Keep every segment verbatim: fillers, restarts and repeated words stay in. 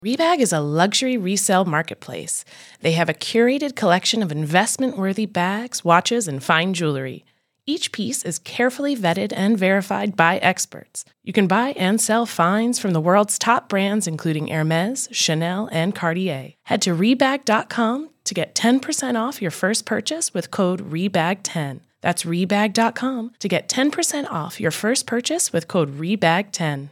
Rebag is a luxury resale marketplace. They have a curated collection of investment-worthy bags, watches, and fine jewelry. Each piece is carefully vetted and verified by experts. You can buy and sell finds from the world's top brands, including Hermes, Chanel, and Cartier. Head to Rebag dot com to get ten percent off your first purchase with code Rebag ten. That's Rebag dot com to get ten percent off your first purchase with code Rebag ten.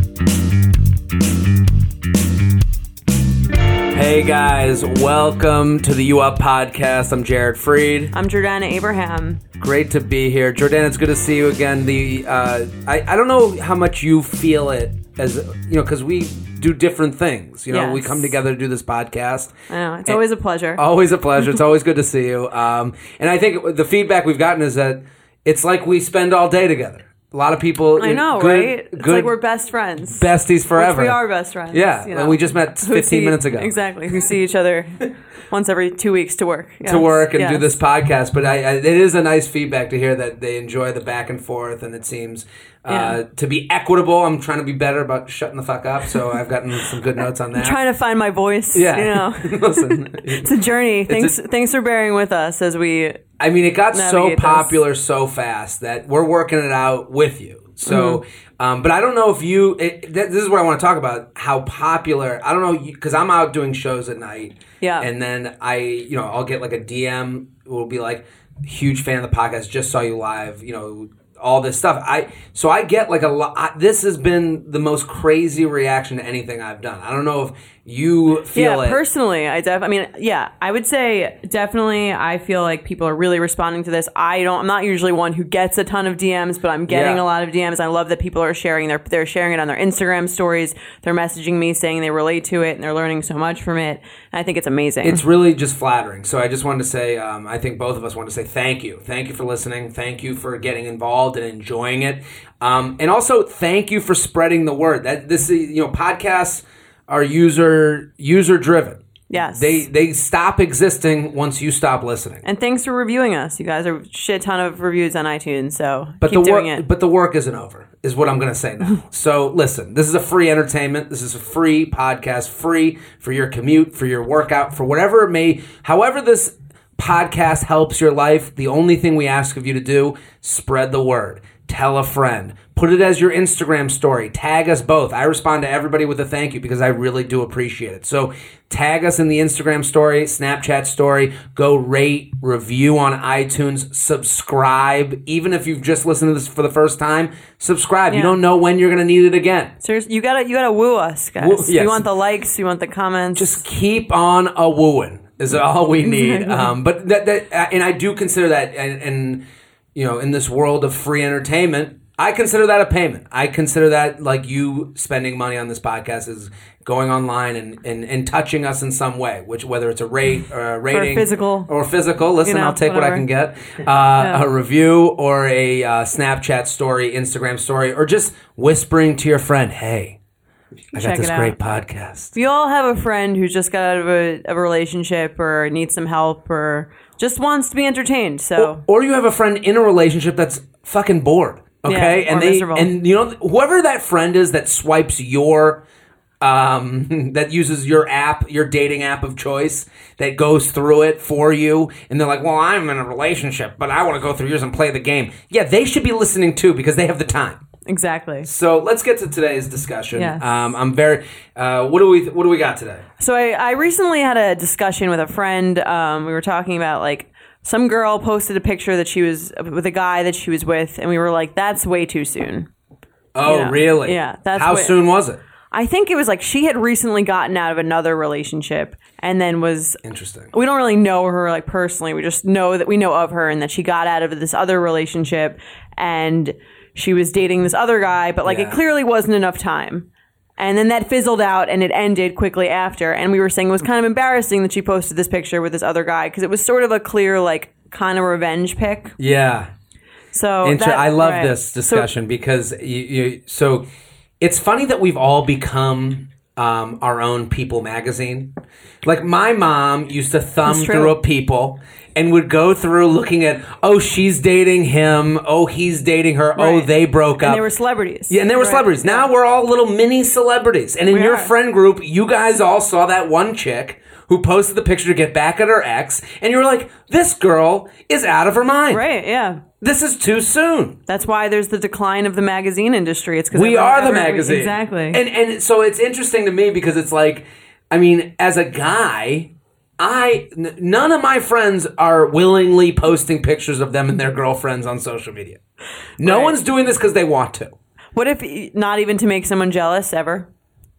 Hey guys, welcome to the U Up Podcast. I'm Jared Freed. I'm Jordana Abraham. Great to be here. Jordana, it's good to see you again. The uh, I, I don't know how much you feel it as, you know, because we do different things. You know, yes. we come together to do this podcast. I know, it's always a pleasure. Always a pleasure. It's always good to see you. Um, and I think the feedback we've gotten is that it's like we spend all day together. A lot of people. I know, good, right? It's good like we're best friends. Besties forever. Which we are best friends. Yeah, you know? and we just met fifteen see, minutes ago. Exactly. We see each other once every two weeks to work. Yes. To work and yes. do this podcast. But I, I, it is a nice feedback to hear that they enjoy the back and forth, and it seems uh, yeah. to be equitable. I'm trying to be better about shutting the fuck up, so I've gotten some good notes on that. I'm trying to find my voice. Yeah. You know. Listen. It's a journey. Thanks, a, thanks for bearing with us as we I mean, it got so popular this. so fast that we're working it out with you. So, mm-hmm. um, but I don't know if you, it, th- this is what I want to talk about, how popular, I don't know, because I'm out doing shows at night. Yeah. And then I, you know, I'll get like a D M, it will be like, huge fan of the podcast, just saw you live, you know, all this stuff. I So I get like a lot, this has been the most crazy reaction to anything I've done. I don't know if you feel yeah, it. Yeah, personally, I def- I mean, yeah, I would say definitely I feel like people are really responding to this. I don't, I'm not usually one who gets a ton of D Ms, but I'm getting yeah. a lot of D Ms. I love that people are sharing their, they're sharing it on their Instagram stories. They're messaging me saying they relate to it and they're learning so much from it. And I think it's amazing. It's really just flattering. So I just wanted to say, um, I think both of us want to say thank you. Thank you for listening. Thank you for getting involved and enjoying it. Um, and also thank you for spreading the word. That this, you know, podcasts are user user driven. Yes. They they stop existing once you stop listening. And thanks for reviewing us. You guys are a shit ton of reviews on iTunes, so but keep the doing work, it. But the work isn't over, is what I'm going to say now. So listen, this is a free entertainment. This is a free podcast, free for your commute, for your workout, for whatever it may, however this podcast helps your life. The only thing we ask of you to do, spread the word. Tell a friend. Put it as your Instagram story. Tag us both. I respond to everybody with a thank you because I really do appreciate it. So tag us in the Instagram story, Snapchat story. Go rate, review on iTunes, subscribe. Even if you've just listened to this for the first time, subscribe. Yeah. You don't know when you're going to need it again. Seriously, you gotta you gotta woo us, guys. Woo, yes. We want the likes. We want the comments. Just keep on a wooing is all we need. um, but that, that, and I do consider that, and, and you know, in this world of free entertainment, I consider that a payment. I consider that like you spending money on this podcast is going online and, and, and touching us in some way, which whether it's a rate or a rating or physical or physical. Listen, you know, I'll take whatever. what I can get. Uh, yeah. A review or a uh, Snapchat story, Instagram story, or just whispering to your friend, "Hey, I Check got this it great out. podcast." We all have a friend who just got out of a, a relationship or needs some help or just wants to be entertained. So, or, or you have a friend in a relationship that's fucking bored. Okay, yeah, and or they miserable. and you know whoever that friend is that swipes your um that uses your app, your dating app of choice, that goes through it for you, and they're like, "Well, I'm in a relationship, but I want to go through yours and play the game." Yeah, they should be listening too because they have the time. Exactly. So let's get to today's discussion. Yes. Um, I'm very. Uh, what do we What do we got today? So I, I recently had a discussion with a friend. Um, we were talking about like. Some girl posted a picture that she was with a guy that she was with, and we were like, "That's way too soon." Oh, you know? really? Yeah. That's how way- soon was it? I think it was like she had recently gotten out of another relationship, and then was interesting. We don't really know her like personally. We just know that we know of her, and that she got out of this other relationship, and she was dating this other guy, but like Yeah. it clearly wasn't enough time. And then that fizzled out and it ended quickly after. And we were saying it was kind of embarrassing that she posted this picture with this other guy because it was sort of a clear, like, kind of revenge pic. Yeah. So Inter- that, I love right. this discussion so, because you, you. So it's funny that we've all become um, our own People magazine. Like my mom used to thumb through a People and would go through looking at, oh, she's dating him. Oh, he's dating her. Oh, Right. they broke up. And they were celebrities. Yeah, and they were Right. celebrities. Now we're all little mini celebrities. And in We your are. friend group, you guys all saw that one chick who posted the picture to get back at her ex, and you were like, this girl is out of her mind. Right, yeah. This is too soon. That's why there's the decline of the magazine industry. It's because We are the magazine. Exactly. And and so it's interesting to me because it's like, I mean, as a guy, I n- none of my friends are willingly posting pictures of them and their girlfriends on social media. No Right. one's doing this because they want to. What if not even to make someone jealous ever?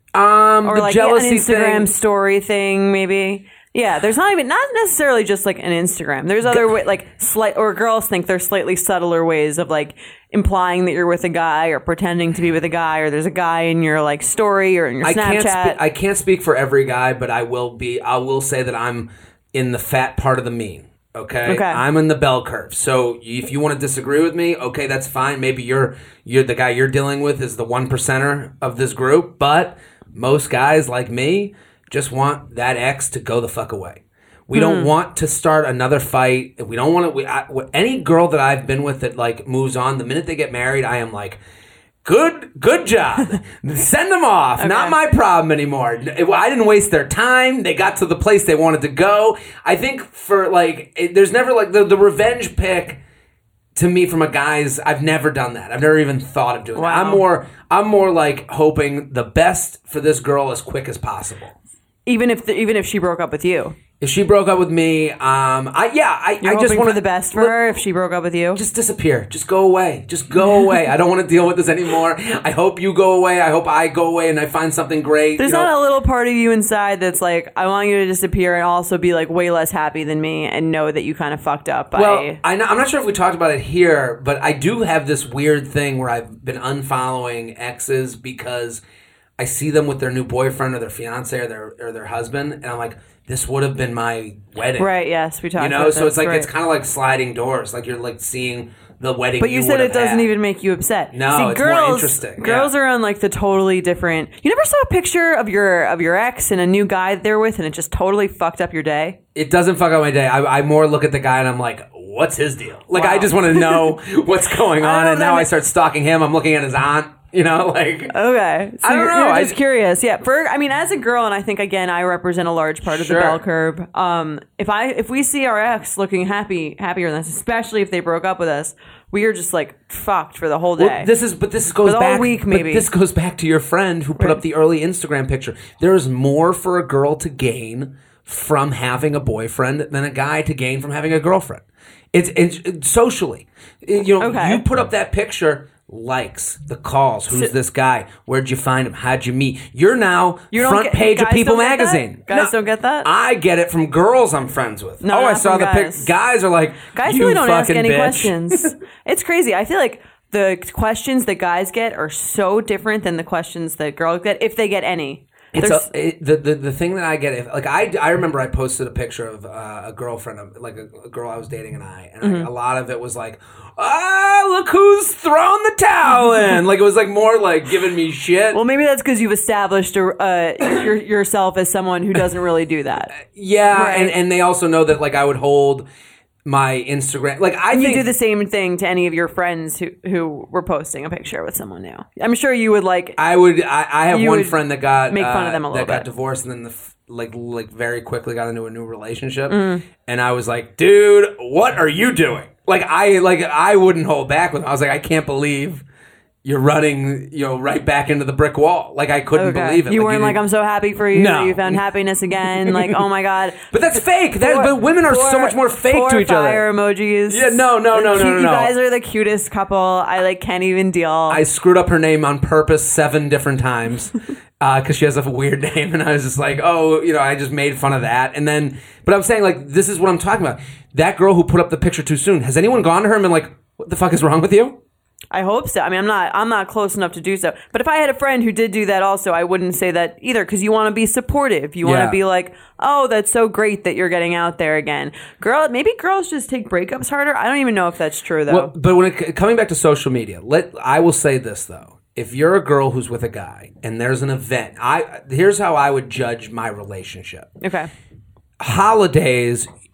Um, Or the like jealousy an Instagram thing. story thing, maybe. Yeah, there's not even not necessarily just like an Instagram. There's other way, like slight or girls think there's slightly subtler ways of like implying that you're with a guy or pretending to be with a guy, or there's a guy in your like story or in your I Snapchat. can't spe- I can't speak for every guy, but I will be. I will say that I'm in the fat part of the mean. Okay? Okay. I'm in the bell curve. So if you want to disagree with me, okay, that's fine. Maybe you're you're the guy you're dealing with is the one percenter of this group, but most guys like me just want that ex to go the fuck away. We don't want to start another fight. We don't want to. We, I, any girl that I've been with that like moves on, the minute they get married, I am like, good, good job. Send them off. Not my problem anymore. I didn't waste their time. They got to the place they wanted to go. I think for like, it, there's never like the, the revenge pick. To me, from a guy's, I've never done that. I've never even thought of doing Wow. that. I'm more, I'm more like hoping the best for this girl as quick as possible. even if the, even if she broke up with you. If she broke up with me, um, I yeah, I, You're I just hoping want for the best for her if she broke up with you. Just disappear. Just go away. Just go away. I don't want to deal with this anymore. I hope you go away. I hope I go away and I find something great. There's you know? not a little part of you inside that's like, I want you to disappear and also be like way less happy than me and know that you kind of fucked up. By, Well, I know, I'm not sure if we talked about it here, but I do have this weird thing where I've been unfollowing exes because I see them with their new boyfriend or their fiance or their or their husband, and I'm like, this would have been my wedding. right? Yes, we talked. You know, about so this, it's like right. it's kind of like sliding doors. Like you're like seeing the wedding. But you, you said would it have doesn't had. even make you upset. No, See, it's more girls, interesting, Girls yeah. are on like the totally different. You never saw a picture of your of your ex and a new guy they're with, and it just totally fucked up your day. It doesn't fuck up my day. I, I more look at the guy and I'm like, what's his deal? Like Wow. I just want to know what's going I on, don't and know, now that I ma- start stalking him. I'm looking at his aunt. You know, like Okay, so I don't you're, know. You're I- just curious. Yeah, for I mean, as a girl, and I think again, I represent a large part of Sure. the bell curve. Um, if I if we see our ex looking happy, happier than us, especially if they broke up with us, we are just like fucked for the whole day. Well, this is, but this goes For the whole back. week, but maybe. this goes back to your friend who put Right. up the early Instagram picture. There is more for a girl to gain from having a boyfriend than a guy to gain from having a girlfriend. It's, it's, it's socially, you know. Okay. You put up that picture. Likes, the calls, who's this guy? Where'd you find him? How'd you meet? You're now You don't front get- page of guys People don't get that? magazine. Guys don't get that? I get it from girls I'm friends with. No, oh, I not saw from the guys. pic. Guys are like, Guys you really don't ask fucking any bitch. questions. It's crazy. I feel like the questions that guys get are so different than the questions that girls get, if they get any. It's There's- a, it, the, the the thing that I get, if, like I, I remember I posted a picture of uh, a girlfriend, of, like a, a girl I was dating, and I, and Mm-hmm. I, a lot of it was like, ah, look who's thrown the towel in. Like it was like more like giving me shit. well, maybe that's because you've established a, uh, your, yourself as someone who doesn't really do that. yeah, Right. and and they also know that like I would hold my Instagram, like I You think do the same thing to any of your friends who, who were posting a picture with someone new. I'm sure you would like. I would. I, I have You one would friend that got make fun uh, of them a little that got bit. divorced, and then the f- like like very quickly got into a new relationship, Mm. and I was like, dude, what are you doing? Like I like I wouldn't hold back with. I was like, I can't believe you're running, you know, right back into the brick wall. Like I couldn't Okay. believe it. You weren't didn't- like, I'm so happy for you. No. You found happiness again. Like, oh my God. But that's fake. That, Four- but women are so four- much more fake four to each fire other. emojis. Yeah, no, no, The no, no, cute- no, no. You guys are the cutest couple. I like can't even deal. I screwed up her name on purpose seven different times because she has a weird name, and I was just like, oh, you know, I just made fun of that. And then, but I'm saying, like, this is what I'm talking about. That girl who put up the picture too soon, has anyone gone to her and been like, what the fuck is wrong with you? I hope so. I mean, I'm not. I'm not close enough to do so. But if I had a friend who did do that, also, I wouldn't say that either because you want to be supportive. You want to Yeah. be like, "Oh, that's so great that you're getting out there again." Girl, maybe girls just take breakups harder. I don't even know if that's true though. Well, but when it, coming back to social media, let I will say this though: if you're a girl who's with a guy and there's an event, I here's how I would judge my relationship. okay. Holidays,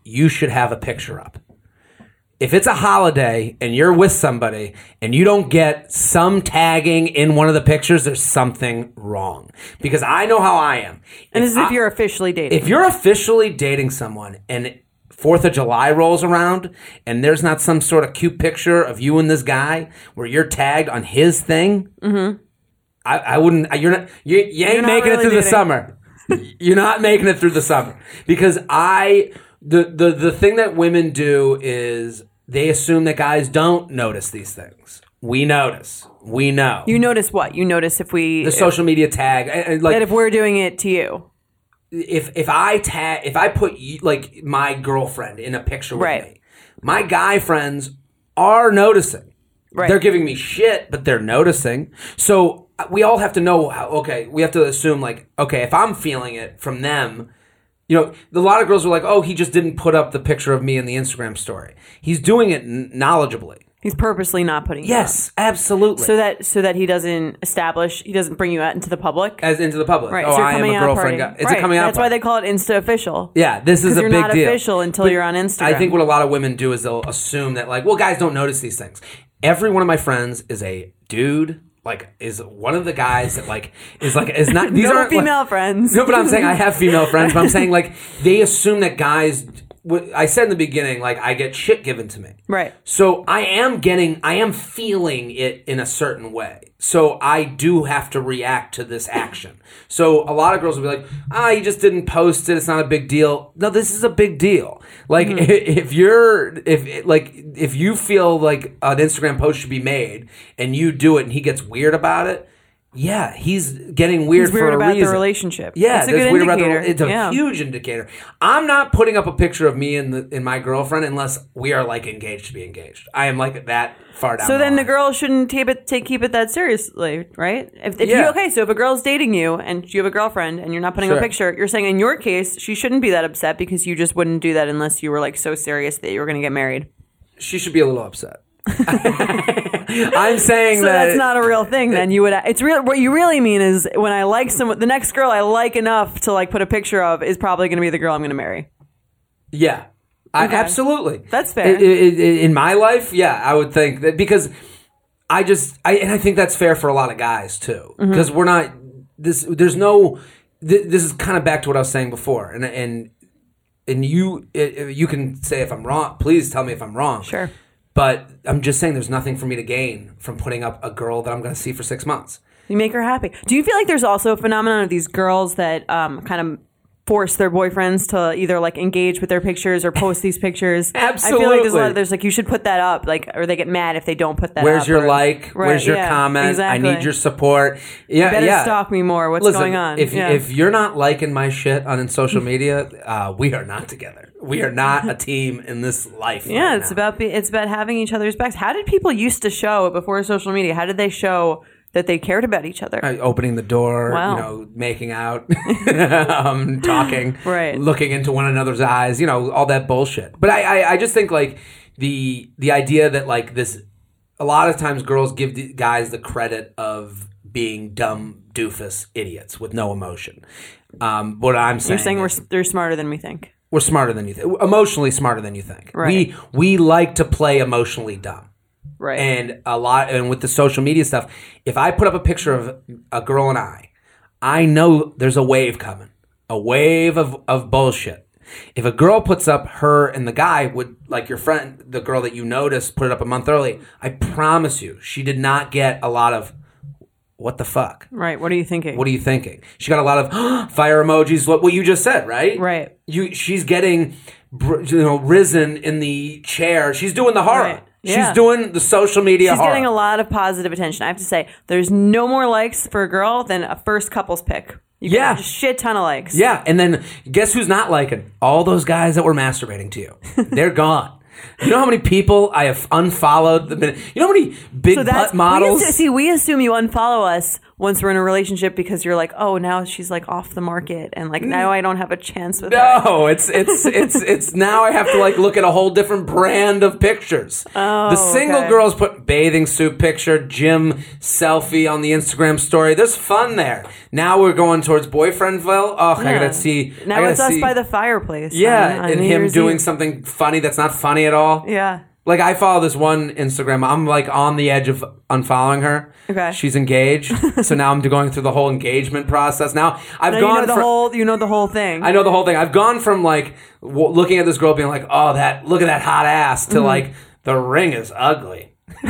you should have a picture up. If it's a holiday and you're with somebody and you don't get some tagging in one of the pictures, there's something wrong. Because I know how I am. And this is if I, you're officially dating. If you're officially dating someone and Fourth of July rolls around and there's not some sort of cute picture of you and this guy where you're tagged on his thing, mm-hmm. I, I wouldn't. You're not. You, you ain't You're not making really it through dating. the summer. You're not making it through the summer because I. The, the the thing that women do is they assume that guys don't notice these things. We notice. We know. You notice what? You notice if we the social media tag, I- I- like that if we're doing it to you. if if I tag if I put you, like my girlfriend in a picture with Right. me, my guy friends are noticing. Right. They're giving me shit, but they're noticing. So we all have to know. How, okay, we have to assume like, okay, if I'm feeling it from them. You know, a lot of girls are like, oh, he just didn't put up the picture of me in the Instagram story. He's doing it n- knowledgeably. He's purposely not putting it Yes, up. absolutely. So that so that he doesn't establish, he doesn't bring you out into the public. As into the public. Right. Oh, so you're I am coming a out girlfriend party. guy. It's right. a coming out That's why party. they call it Insta official. Yeah, this is a you're big not deal. official until But you're on Instagram. I think what a lot of women do is they'll assume that like, well, guys don't notice these things. Every one of my friends is a dude. Like, is one of the guys that, like, is, like, is not... These no aren't female like, friends. No, but I'm saying I have female friends, but I'm saying, like, they assume that guys... what I said in the beginning, like, I get shit given to me. Right. So I am getting... I am feeling it in a certain way. So I do have to react to this action. So a lot of girls will be like, ah, you just didn't post it. It's not a big deal. No, this is a big deal. Like, Mm-hmm. if you're... if Like, if you feel like an Instagram post should be made and you do it and he gets weird about it, yeah, he's getting weird, He's weird for a about reason. the relationship. Yeah, It's a that's good weird indicator. about the. It's a Yeah. huge indicator. I'm not putting up a picture of me and the and my girlfriend unless we are like engaged to be engaged. I am like that far down. So then the line. girl shouldn't keep it, take, keep it that seriously, right? If, if you, Yeah. okay, so if a girl's dating you and you have a girlfriend and you're not putting Sure. a picture, you're saying in your case, she shouldn't be that upset because you just wouldn't do that unless you were like so serious that you were going to get married. She should be a little upset. I'm saying So that that's not a real thing. Then you would. It's real. What you really mean is when I like someone, the next girl I like enough to like put a picture of is probably going to be the girl I'm going to marry. Yeah, I, Okay. absolutely. That's fair. I- I- I- in my life, yeah, I would think that because I just I and I think that's fair for a lot of guys too Mm-hmm. because we're not this. There's no. Th- this is kind of back to what I was saying before, and and and you it, you can say if I'm wrong. Please tell me if I'm wrong. Sure. But I'm just saying there's nothing for me to gain from putting up a girl that I'm going to see for six months. You make her happy. Do you feel like there's also a phenomenon of these girls that um, kind of force their boyfriends to either like engage with their pictures or post these pictures? I feel like there's a lot of, there's like you should put that up, like, or they get mad if they don't put that Where's up. your or- like? Right, Where's your yeah, comment? exactly. I need your support. Yeah, Better yeah. stalk me more. What's Listen, going on? If Yeah. if you're not liking my shit on social media, uh, we are not together. We are not a team in this life. Yeah, right it's now. about be, it's about having each other's backs. How did people used to show before social media? How did they show that they cared about each other? Uh, opening the door, Wow. you know, making out, um, talking, Right. looking into one another's eyes, you know, all that bullshit. But I, I, I just think like the the idea that like this, a lot of times girls give the guys the credit of being dumb doofus idiots with no emotion. Um, what I'm saying, You're saying we're is- they're smarter than we think. we're smarter than you think, emotionally smarter than you think. Right. We we like to play emotionally dumb. Right. And a lot, and with the social media stuff, if I put up a picture of a girl and I, I know there's a wave coming, a wave of, of bullshit. If a girl puts up her and the guy would, like your friend, the girl that you noticed, put it up a month early, I promise you, she did not get a lot of, what the fuck? Right. What are you thinking? What are you thinking? She got a lot of fire emojis. What what you just said, right? Right. You she's getting, br- you know, risen in the chair. She's doing the horror. Right. Yeah. She's doing the social media She's horror. getting a lot of positive attention. I have to say, there's no more likes for a girl than a first couples pic. You get Yeah. a shit ton of likes. Yeah, and then guess who's not liking? All those guys that were masturbating to you. They're gone. You know how many people I have unfollowed? The minute, you know how many big So that's butt models? We assume, see, we assume you unfollow us once we're in a relationship because you're like, oh, now she's like off the market and like now I don't have a chance with her. No, it's it's it's it's now I have to like look at a whole different brand of pictures. Oh, the single okay. girls put bathing suit picture, gym selfie on the Instagram story. There's fun there. Now we're going towards boyfriendville. Oh, I Yeah. gotta see. Now I gotta it's us see, by the fireplace. yeah, on- on and New him Year's doing Eve. something funny that's not funny at all. Yeah. Like, I follow this one Instagram. I'm, like, on the edge of unfollowing her. Okay. She's engaged. So now I'm going through the whole engagement process. Now, I've Now gone you know the from... whole you know the whole thing. I know the whole thing. I've gone from, like, w- looking at this girl being like, oh, that look at that hot ass, to, Mm-hmm. like, the ring is ugly.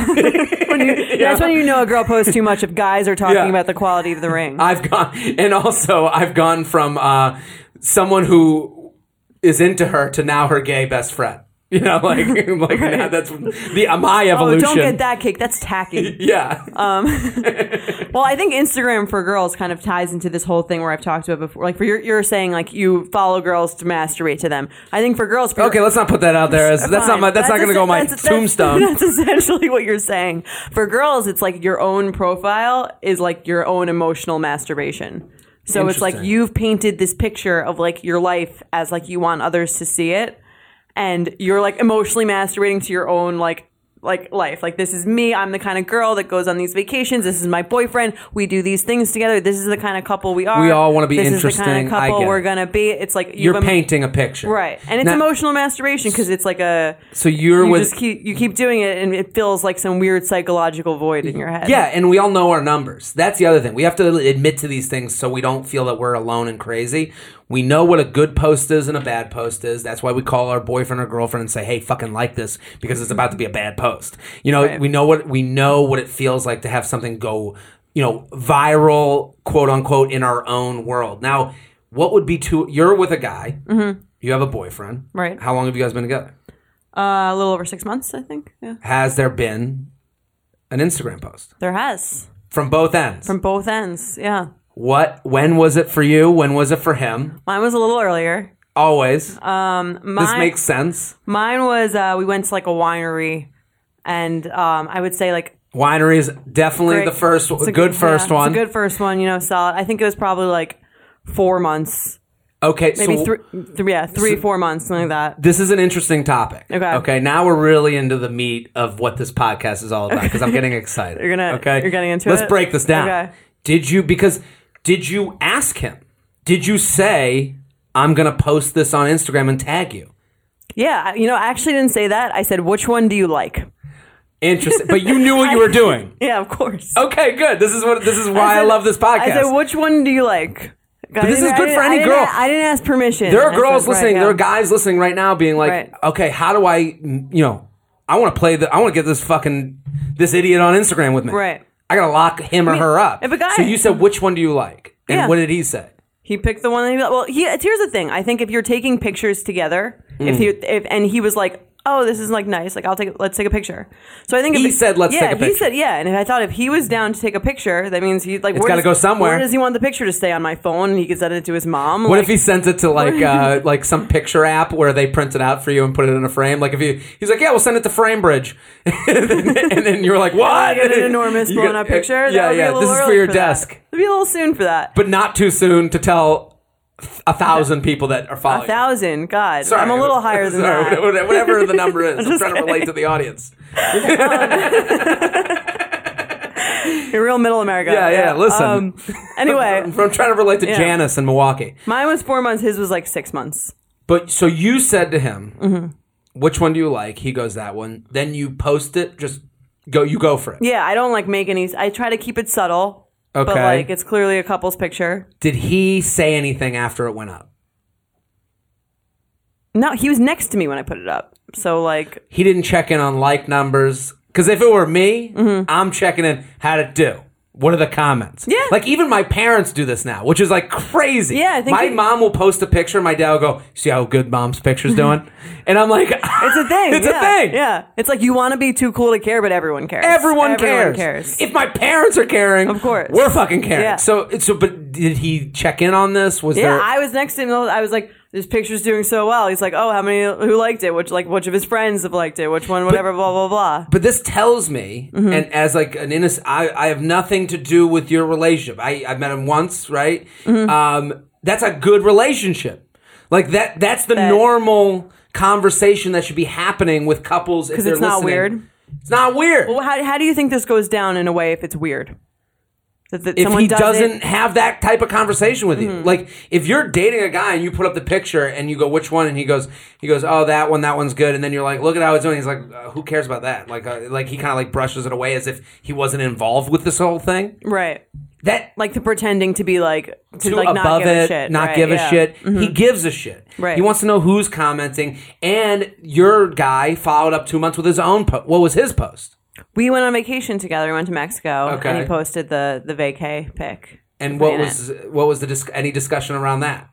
When you- That's when you know a girl posts too much if guys are talking Yeah. about the quality of the ring. I've gone... And also, I've gone from uh, someone who is into her to now her gay best friend. You know, like, like Right. now that's the uh, my oh, evolution. don't get that cake. That's tacky. Yeah. Um, well, I think Instagram for girls kind of ties into this whole thing where I've talked about before. Like, for you're, you're saying like you follow girls to masturbate to them. I think for girls, for Okay, let's not put that out there. As, that's not Fine. my. That's, not going to go on my that's- that's- tombstone. That's, essentially what you're saying. For girls, it's like your own profile is like your own emotional masturbation. So it's like Interesting. you've painted this picture of like your life as like you want others to see it, and you're like emotionally masturbating to your own like like life. Like, this is me. I'm the kind of girl that goes on these vacations. This is my boyfriend. We do these things together. This is the kind of couple we are. We all wanna be this interesting. This is the kind of I couple get we're it. gonna be. It's like You're you've em- painting a picture, right, and it's Now- emotional masturbation because it's like a. So you're You with. just keep you keep doing it, and it feels like some weird psychological void in your head. Yeah, and we all know our numbers. That's the other thing. We have to admit to these things so we don't feel that we're alone and crazy. We know what a good post is and a bad post is. That's why we call our boyfriend or girlfriend and say, "Hey, fucking like this," because it's about to be a bad post. You know, Right. we know what we know what it feels like to have something go, you know, viral, quote unquote, in our own world. Now, what would be too? You're with a guy. Mm-hmm. You have a boyfriend. Right. How long have you guys been together? Uh, a little over six months, I think. Yeah, Has there been an Instagram post there has from both ends? from both ends. Yeah, What? When was it for you? When was it for him? mine was a little earlier. Always. Um, mine, this makes sense. mine was uh, we went to like a winery, and um, I would say like Winery is definitely great- the first, it's a good first yeah, one. It's a good first one. You know, solid. I think it was probably like four months, okay, maybe so three, th- yeah, three, four months, something like that. this is an interesting topic. Okay. Okay. Now we're really into the meat of what this podcast is all about because I'm getting excited. You're gonna- Okay. you're getting into Let's it? break this down. Okay. Did you? Because did you ask him? Did you say I'm gonna post this on Instagram and tag you? Yeah, I- you know, I actually didn't say that. I said, which one do you like? Interesting. But you knew what you were doing. Yeah, of course. Okay, good. This is what. This is why I, said- love this podcast. I said, which one do you like? But this is good for any I girl. Didn't, I didn't ask permission. There are I girls said, right, listening. yeah. There are guys listening right now, being like, Right. "Okay, how do I, you know, I want to play the, I want to get this fucking this idiot on Instagram with me. Right. I gotta lock him or mean, her up." if a guy- so you said, which one do you like? And Yeah. what did he say? He picked the one that he well. He here's the thing. I think if you're taking pictures together, Mm. if he if and he was like, oh, this is like nice. Like, I'll take. Let's take a picture. So I think He if said, "Let's yeah, take a He picture." said, yeah. And I thought if he was down to take a picture, that means he like It's where gotta does- go somewhere. Where does he want the picture to stay on my phone? And he can send it to his mom. What like, if he sent it to like uh, like some picture app where they print it out for you and put it in a frame? Like if you, he's like, yeah, we'll send it to FrameBridge, and, then, and then you're like, what? I get an enormous You blown get- up picture? That Yeah, would be a yeah. little This is for early your that. desk, It'd be a little soon for that. but not too soon to tell a thousand people that are following. A thousand, God, Sorry, I'm a little higher than sorry, that. Whatever the number is, I'm just trying to relate to the audience. You're real middle America. Yeah, yeah, listen. Um, anyway, I'm trying to relate to Yeah. Janice in Milwaukee. mine was four months. His was like six months. But so you said to him, Mm-hmm. which one do you like? He goes, that one. Then you post it. Just go. You go for it. Yeah, I don't like make any. I try to keep it subtle, but Okay. like it's clearly a couple's picture. Did he say anything after it went up? No, he was next to me when I put it up. So like, He didn't check in on like numbers. Because if it were me, I'm checking in. How'd it do? What are the comments? Mm-hmm. Yeah. Like, even my parents do this now, which is, like, crazy. Yeah, I think My it- mom will post a picture, my dad will go, see how good mom's picture's doing? And I'm like... it's a thing. It's yeah, a thing. Yeah, it's like you want to be too cool to care, but everyone cares. Everyone, Everyone cares. cares. If my parents are caring, Of course. we're fucking caring. Yeah. So, so, but did he check in on this? Was Yeah, there... I was next to him. I was like, this picture's doing so well. He's like, oh, how many, who liked it? Which, like, which of his friends have liked it? Which one, whatever, but, blah, blah, blah. But this tells me, mm-hmm. and as like an innocent, I, I have nothing to do with your relationship. I, I've met him once, right? Mm-hmm. Um, that's a good relationship. Like that, that's the that, normal conversation that should be happening with couples if they're it's listening. Not weird. It's not weird. Well, how, how do you think this goes down in a way if it's weird? That, that if he does doesn't it? have that type of conversation with mm-hmm. you, like if you're dating a guy and you put up the picture and you go, which one? And he goes, he goes, oh, that one, that one's good. And then you're like, look at how it's doing. He's like, uh, who cares about that? Like, uh, like he kind of like brushes it away as if he wasn't involved with this whole thing. Right. That like the pretending to be like to, to like above not give it, a shit, not right, give yeah. a shit. Mm-hmm. He gives a shit. Right. He wants to know who's commenting. And your guy followed up two months with his own post. What was his post? We went on vacation together. We went to Mexico, okay. and he posted the the vacay pic. And what was it. what was the dis- any discussion around that?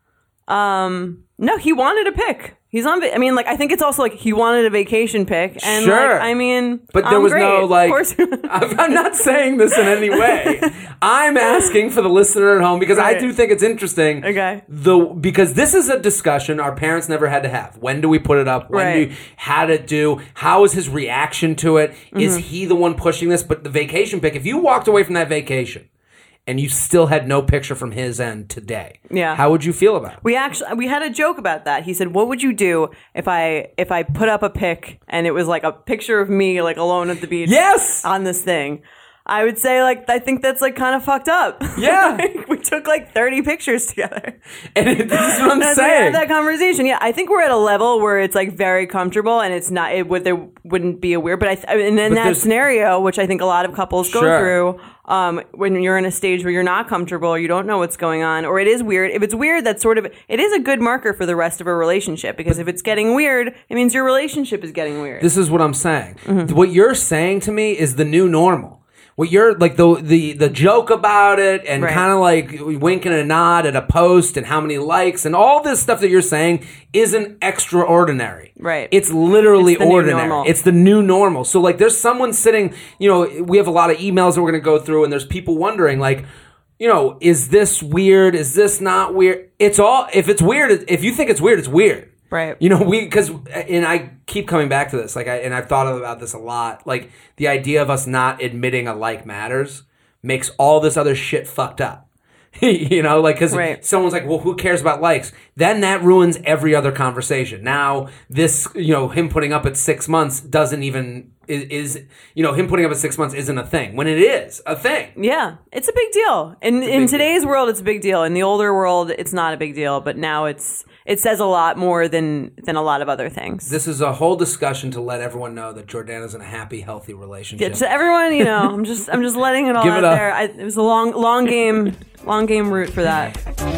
Um, no, he wanted a pic. He's on. I mean, like, I think it's also like he wanted a vacation pic, and sure. like, I mean, but there I'm was great. no like. Of course. I'm not saying this in any way. I'm asking for the listener at home because right. I do think it's interesting. Okay. The because this is a discussion our parents never had to have. When do we put it up? When right. do how did it do? How is his reaction to it? Mm-hmm. Is he the one pushing this? But the vacation pic. If you walked away from that vacation and you still had no picture from his end today, yeah, how would you feel about it? We actually we had a joke about that. He said, "What would you do if I if I put up a pic and it was like a picture of me like alone at the beach? Yes, on this thing." I would say, like, I think that's, like, kind of fucked up. Yeah. Like, we took, like, thirty pictures together. And it, this is what I'm that's saying. We had that conversation. Yeah, I think we're at a level where it's, like, very comfortable and it's not, it would, there wouldn't be a weird, but I, th- and in that scenario, which I think a lot of couples go sure. through, um, when you're in a stage where you're not comfortable or you don't know what's going on, or it is weird. If it's weird, that's sort of, it is a good marker for the rest of a relationship, because if it's getting weird, it means your relationship is getting weird. This is what I'm saying. Mm-hmm. What you're saying to me is the new normal. What you're like the the the joke about it and right. kind of like winking a nod at a post and how many likes and all this stuff that you're saying isn't extraordinary. Right. It's literally it's ordinary. It's the new normal. So like there's someone sitting, you know, we have a lot of emails that we're going to go through and there's people wondering like, you know, is this weird? Is this not weird? It's all, if it's weird, if you think it's weird, it's weird. Right. You know, we, because, and I keep coming back to this, like, I, and I've thought about this a lot. Like, the idea of us not admitting a like matters makes all this other shit fucked up. You know, like, because right. someone's like, well, who cares about likes? Then that ruins every other conversation. Now, this, you know, him putting up at six months doesn't even, is, is you know, him putting up at six months isn't a thing, when it is a thing. Yeah, it's a big deal. In in today's deal. world, it's a big deal. In the older world, it's not a big deal, but now it's, it says a lot more than than a lot of other things. This is a whole discussion to let everyone know that Jordana's in a happy, healthy relationship. Yeah, to everyone, you know, I'm just I'm just letting it all Give out it up. there. I, it was a long long game, long game route for that.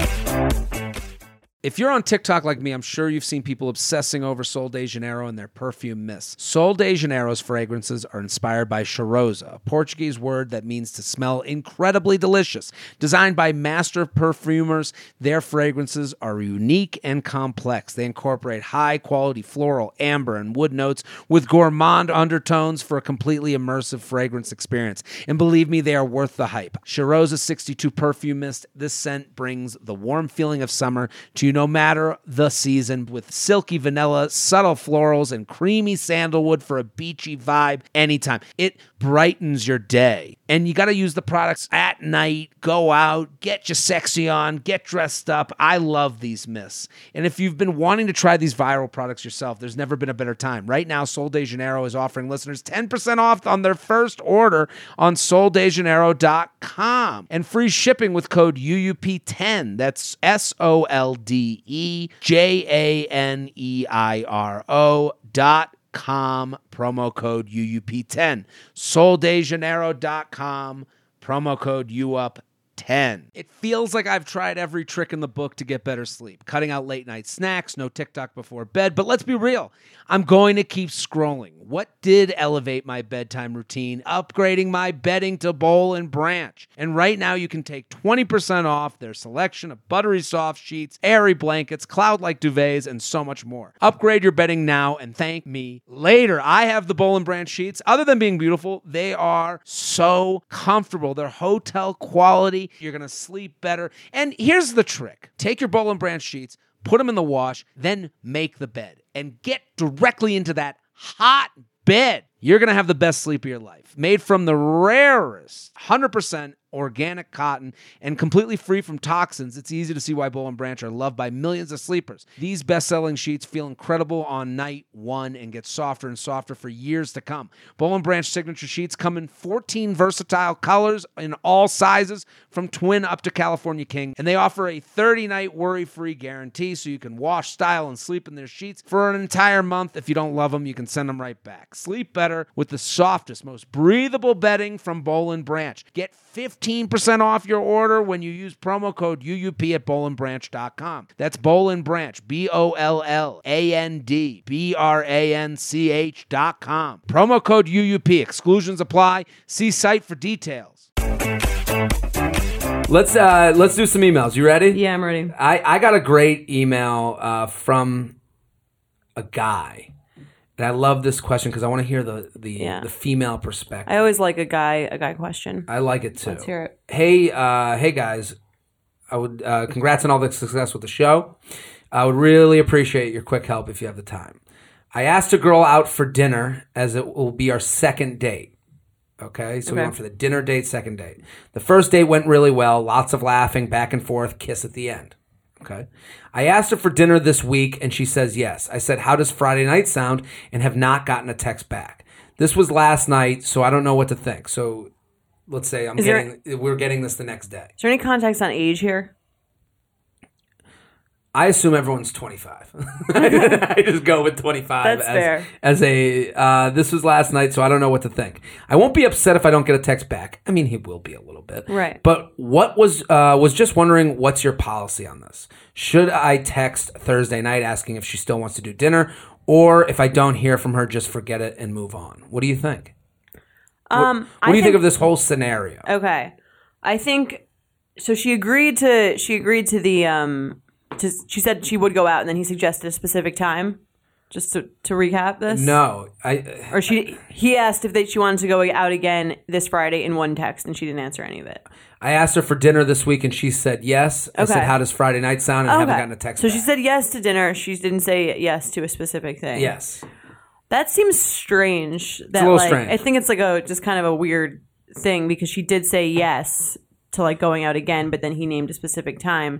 If you're on TikTok like me, I'm sure you've seen people obsessing over Sol de Janeiro and their perfume mists. Sol de Janeiro's fragrances are inspired by cheirosa, a Portuguese word that means to smell incredibly delicious. Designed by master perfumers, their fragrances are unique and complex. They incorporate high-quality floral, amber, and wood notes with gourmand undertones for a completely immersive fragrance experience. And believe me, they are worth the hype. Cheirosa sixty-two Perfume Mist, this scent brings the warm feeling of summer to you no matter the season, with silky vanilla, subtle florals, and creamy sandalwood for a beachy vibe anytime. It brightens your day. And you got to use the products at night, go out, get your sexy on, get dressed up. I love these mists. And if you've been wanting to try these viral products yourself, there's never been a better time. Right now, Sol de Janeiro is offering listeners ten percent off on their first order on sol de janeiro dot com and free shipping with code U U P ten. That's S O L D E J A N E I R O dot com, promo code U U P ten. sol de janeiro dot com, promo code U U P ten. It feels like I've tried every trick in the book to get better sleep. Cutting out late night snacks, no TikTok before bed, but let's be real. I'm going to keep scrolling. What did elevate my bedtime routine? Upgrading my bedding to Boll and Branch. And right now you can take twenty percent off their selection of buttery soft sheets, airy blankets, cloud-like duvets, and so much more. Upgrade your bedding now and thank me later. I have the Boll and Branch sheets. Other than being beautiful, they are so comfortable. They're hotel quality. You're going to sleep better. And here's the trick. Take your Boll and Branch sheets, put them in the wash, then make the bed and get directly into that hot bed. You're going to have the best sleep of your life. Made from the rarest one hundred percent organic cotton and completely free from toxins, it's easy to see why Boll and Branch are loved by millions of sleepers. These best-selling sheets feel incredible on night one and get softer and softer for years to come. Boll and Branch signature sheets come in fourteen versatile colors in all sizes, from twin up to California king, and they offer a thirty-night worry-free guarantee, so you can wash, style, and sleep in their sheets for an entire month. If you don't love them, you can send them right back. Sleep better with the softest, most breathable bedding from Boll and Branch. Get fifteen percent off your order when you use promo code U U P at boll and branch dot com. That's Boll and Branch, B O L L A N D B R A N C H dot com. Promo code U U P. Exclusions apply. See site for details. Let's uh, let's do some emails. You ready? Yeah, I'm ready. I, I got a great email uh, from a guy. And I love this question because I want to hear the the, Yeah. the female perspective. I always like a guy a guy question. I like it too. Let's hear it. Hey, uh, hey guys, I would uh, congrats on all the success with the show. I would really appreciate your quick help if you have the time. I asked a girl out for dinner as it will be our second date. Okay, so we Okay. went for the dinner date, second date. The first date went really well, lots of laughing, back and forth, kiss at the end. Okay. I asked her for dinner this week, and she says yes. I said, how does Friday night sound? And have not gotten a text back. This was last night, so I don't know what to think. So let's say I'm Is getting, we're getting this the next day. Is there any context on age here? I assume everyone's twenty-five. I just go with twenty-five. That's as, fair. As a, uh, this was last night, so I don't know what to think. I won't be upset if I don't get a text back. I mean, he will be a little bit. Right. But what was, uh, was just wondering, what's your policy on this? Should I text Thursday night asking if she still wants to do dinner? Or if I don't hear from her, just forget it and move on? What do you think? Um, what I what do you think think- of this whole scenario? Okay. I think so she agreed to she agreed to the um to, she said she would go out and then he suggested a specific time. Just to, to recap this? No. I. Or she he asked if they, she wanted to go out again this Friday in one text and she didn't answer any of it. I asked her for dinner this week and she said yes. I Okay. said, how does Friday night sound? And I haven't Okay. gotten a text So back. she said yes to dinner. She didn't say yes to a specific thing. yes. That seems strange. That, a little like, strange. I think it's like a just kind of a weird thing because she did say yes to like going out again, but then he named a specific time.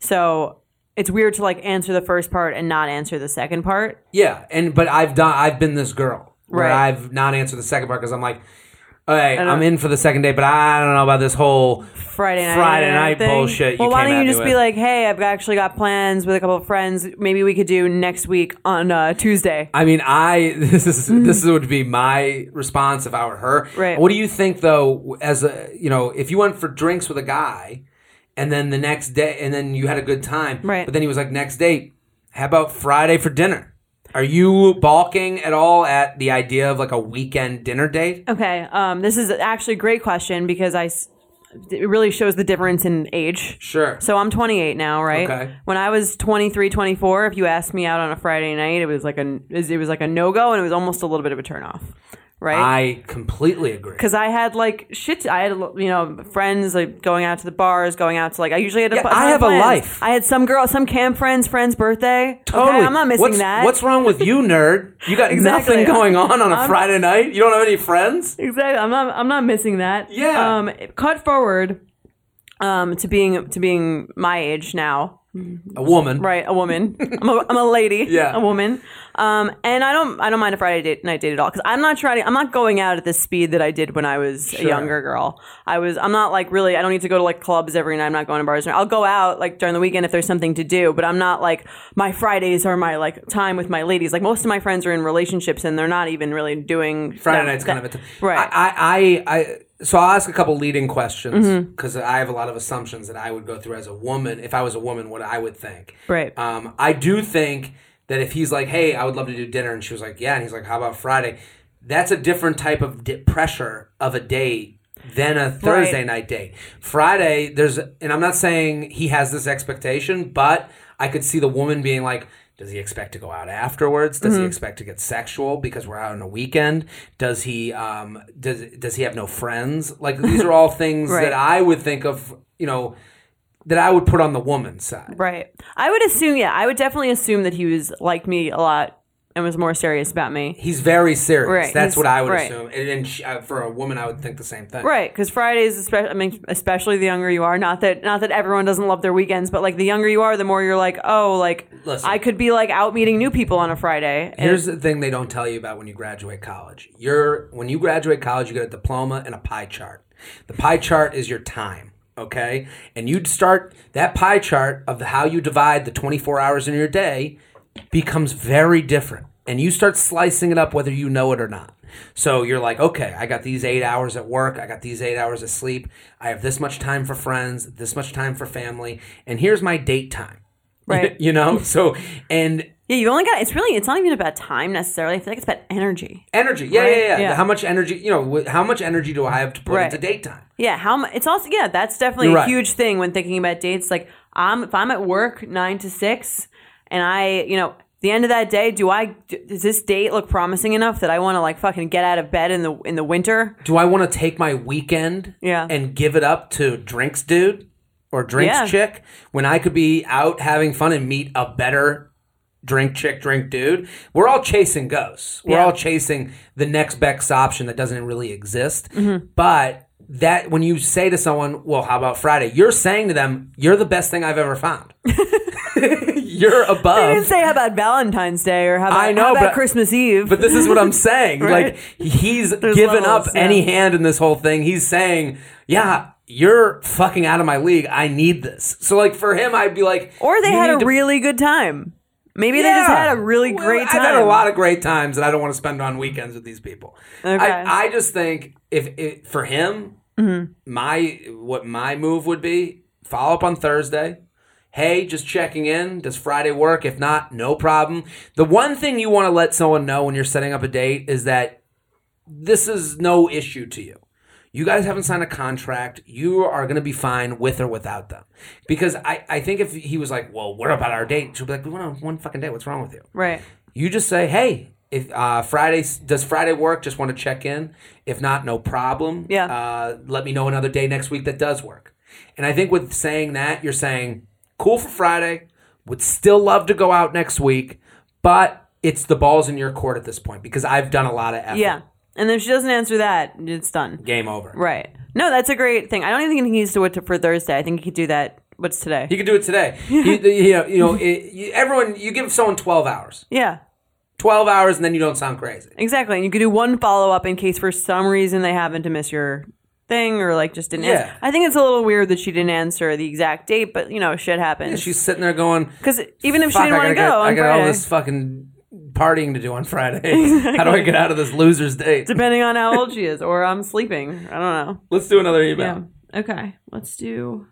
So it's weird to like answer the first part and not answer the second part. Yeah, and but I've done. I've been this girl where Right. I've not answered the second part because I'm like, okay, don't- I'm in for the second date, but I don't know about this whole Friday night, Friday night thing. bullshit. Well, you why came don't at you me just be with. like, hey, I've actually got plans with a couple of friends. Maybe we could do next week on uh, Tuesday. I mean, I this is this would be my response if I were her. Right. What do you think though? As a you know, if you went for drinks with a guy, and then the next day, and then you had a good time, Right. But then he was like, next date, how about Friday for dinner? Are you balking at all at the idea of like a weekend dinner date? Okay, um, this is actually a great question because I, s- it really shows the difference in age. Sure. So I'm twenty-eight now, right? Okay. When I was twenty-three, twenty-four, if you asked me out on a Friday night, it was like a it was like a no-go and it was almost a little bit of a turnoff, right? I completely agree. Because I had like shit. I had you know friends like going out to the bars, going out to like I usually had. A, Yeah, ton I of have a plans. life. I had some girl, some camp friends, friend's birthday. Totally. Okay, I'm not missing what's, that. What's wrong with you, nerd? You got Exactly. nothing going on on a I'm- Friday night? You don't have any friends? Exactly. I'm not. I'm not missing that. Yeah. Um, cut forward. Um, to being to being my age now. A woman. Right, a woman. I'm a, I'm a lady. Yeah. a woman. Um, and I don't I don't mind a Friday date, night date at all because I'm not trying. I'm not going out at the speed that I did when I was Sure. a younger girl. I was. I'm not like really. I don't need to go to like clubs every night. I'm not going to bars. I'll go out like during the weekend if there's something to do. But I'm not like my Fridays are my like time with my ladies. Like most of my friends are in relationships and they're not even really doing Friday that- night's kind of a that- t- right. I, I, I, so I'll ask a couple leading questions Mm-hmm. because I have a lot of assumptions that I would go through as a woman. If I was a woman, what I would think. Right. Um, I do think that if he's like, hey, I would love to do dinner, and she was like, yeah, and he's like, how about Friday? That's a different type of di- pressure of a date than a Thursday Right. night date. Friday, there's, and I'm not saying he has this expectation, but I could see the woman being like, does he expect to go out afterwards? Does Mm-hmm. he expect to get sexual because we're out on a weekend? Does he um does does he have no friends? Like these are all things Right. that I would think of, you know, that I would put on the woman's side. Right. I would assume, yeah, I would definitely assume that he was like me a lot and was more serious about me. He's very serious. Right. That's He's- what I would right. assume. And, and she, uh, for a woman, I would think the same thing. Right, because Fridays, especially, I mean, especially the younger you are, not that not that everyone doesn't love their weekends, but like the younger you are, the more you're like, oh, like Listen. I could be like out meeting new people on a Friday. And- Here's the thing they don't tell you about when you graduate college. You're when you graduate college, you get a diploma and a pie chart. The pie chart is your time, okay? And you'd start that pie chart of how you divide the twenty-four hours in your day becomes very different. And you start slicing it up whether you know it or not. So you're like, okay, I got these eight hours at work. I got these eight hours of sleep. I have this much time for friends, this much time for family. And here's my date time. Right. You know? So, and yeah, you only got, it's really, it's not even about time necessarily. I feel like it's about energy. energy. Yeah, Right? yeah, yeah, Yeah. How much energy, you know, wh- how much energy do I have to put Right. into date time? Yeah, how mu- it's also, yeah, that's definitely You're a right. huge thing when thinking about dates. Like, I'm, if I'm at work nine to six and I, you know, the end of that day, do I, does this date look promising enough that I want to like fucking get out of bed in the, in the winter? Do I want to take my weekend Yeah. and give it up to drinks dude or drinks Yeah. chick when I could be out having fun and meet a better drink chick, drink dude? We're all chasing ghosts. We're Yeah. all chasing the next best option that doesn't really exist. Mm-hmm. But that when you say to someone, well, how about Friday? You're saying to them, you're the best thing I've ever found. You're I didn't above. say how about Valentine's Day or how about, I know, how about but- Christmas Eve. But this is what I'm saying. Right. Like, he's There's given levels, up yeah. any hand in this whole thing. He's saying, yeah, you're fucking out of my league. I need this. So, like, for him, I'd be like... or they you had need a to- really good time. Maybe they just Yeah. had a really Well, great time. I've had a lot of great times that I don't want to spend on weekends with these people. Okay. I, I just think if, if for him, Mm-hmm. my what my move would be, follow up on Thursday. Hey, just checking in. Does Friday work? If not, no problem. The one thing you want to let someone know when you're setting up a date is that this is no issue to you. You guys haven't signed a contract. You are going to be fine with or without them. Because I, I think if he was like, well, what about our date? She'll be like, we went on one fucking date. What's wrong with you? Right. You just say, hey, if uh, Friday, does Friday work? Just want to check in. If not, no problem. Yeah. Uh, let me know another day next week that does work. And I think with saying that, you're saying, cool for Friday, would still love to go out next week, but it's the ball's in your court at this point because I've done a lot of effort. Yeah. And if she doesn't answer that, it's done. Game over. Right. No, that's a great thing. I don't even think he needs to do it for Thursday. I think he could do that. What's today? He could do it today. you, you know, you know it, you, everyone, you give someone twelve hours. Yeah. twelve hours and then you don't sound crazy. Exactly. And you could do one follow up in case for some reason they happen to miss your thing or like just didn't Yeah. answer. I think it's a little weird that she didn't answer the exact date, but you know, shit Yeah, happens. she's sitting there going, Because even if she fuck, didn't I want to gotta go get, on I got all Friday, this fucking partying to do on Friday. How do I get out of this loser's date? depending on how old she is, or I'm sleeping. I don't know. Let's do another email. Yeah. Okay. Let's do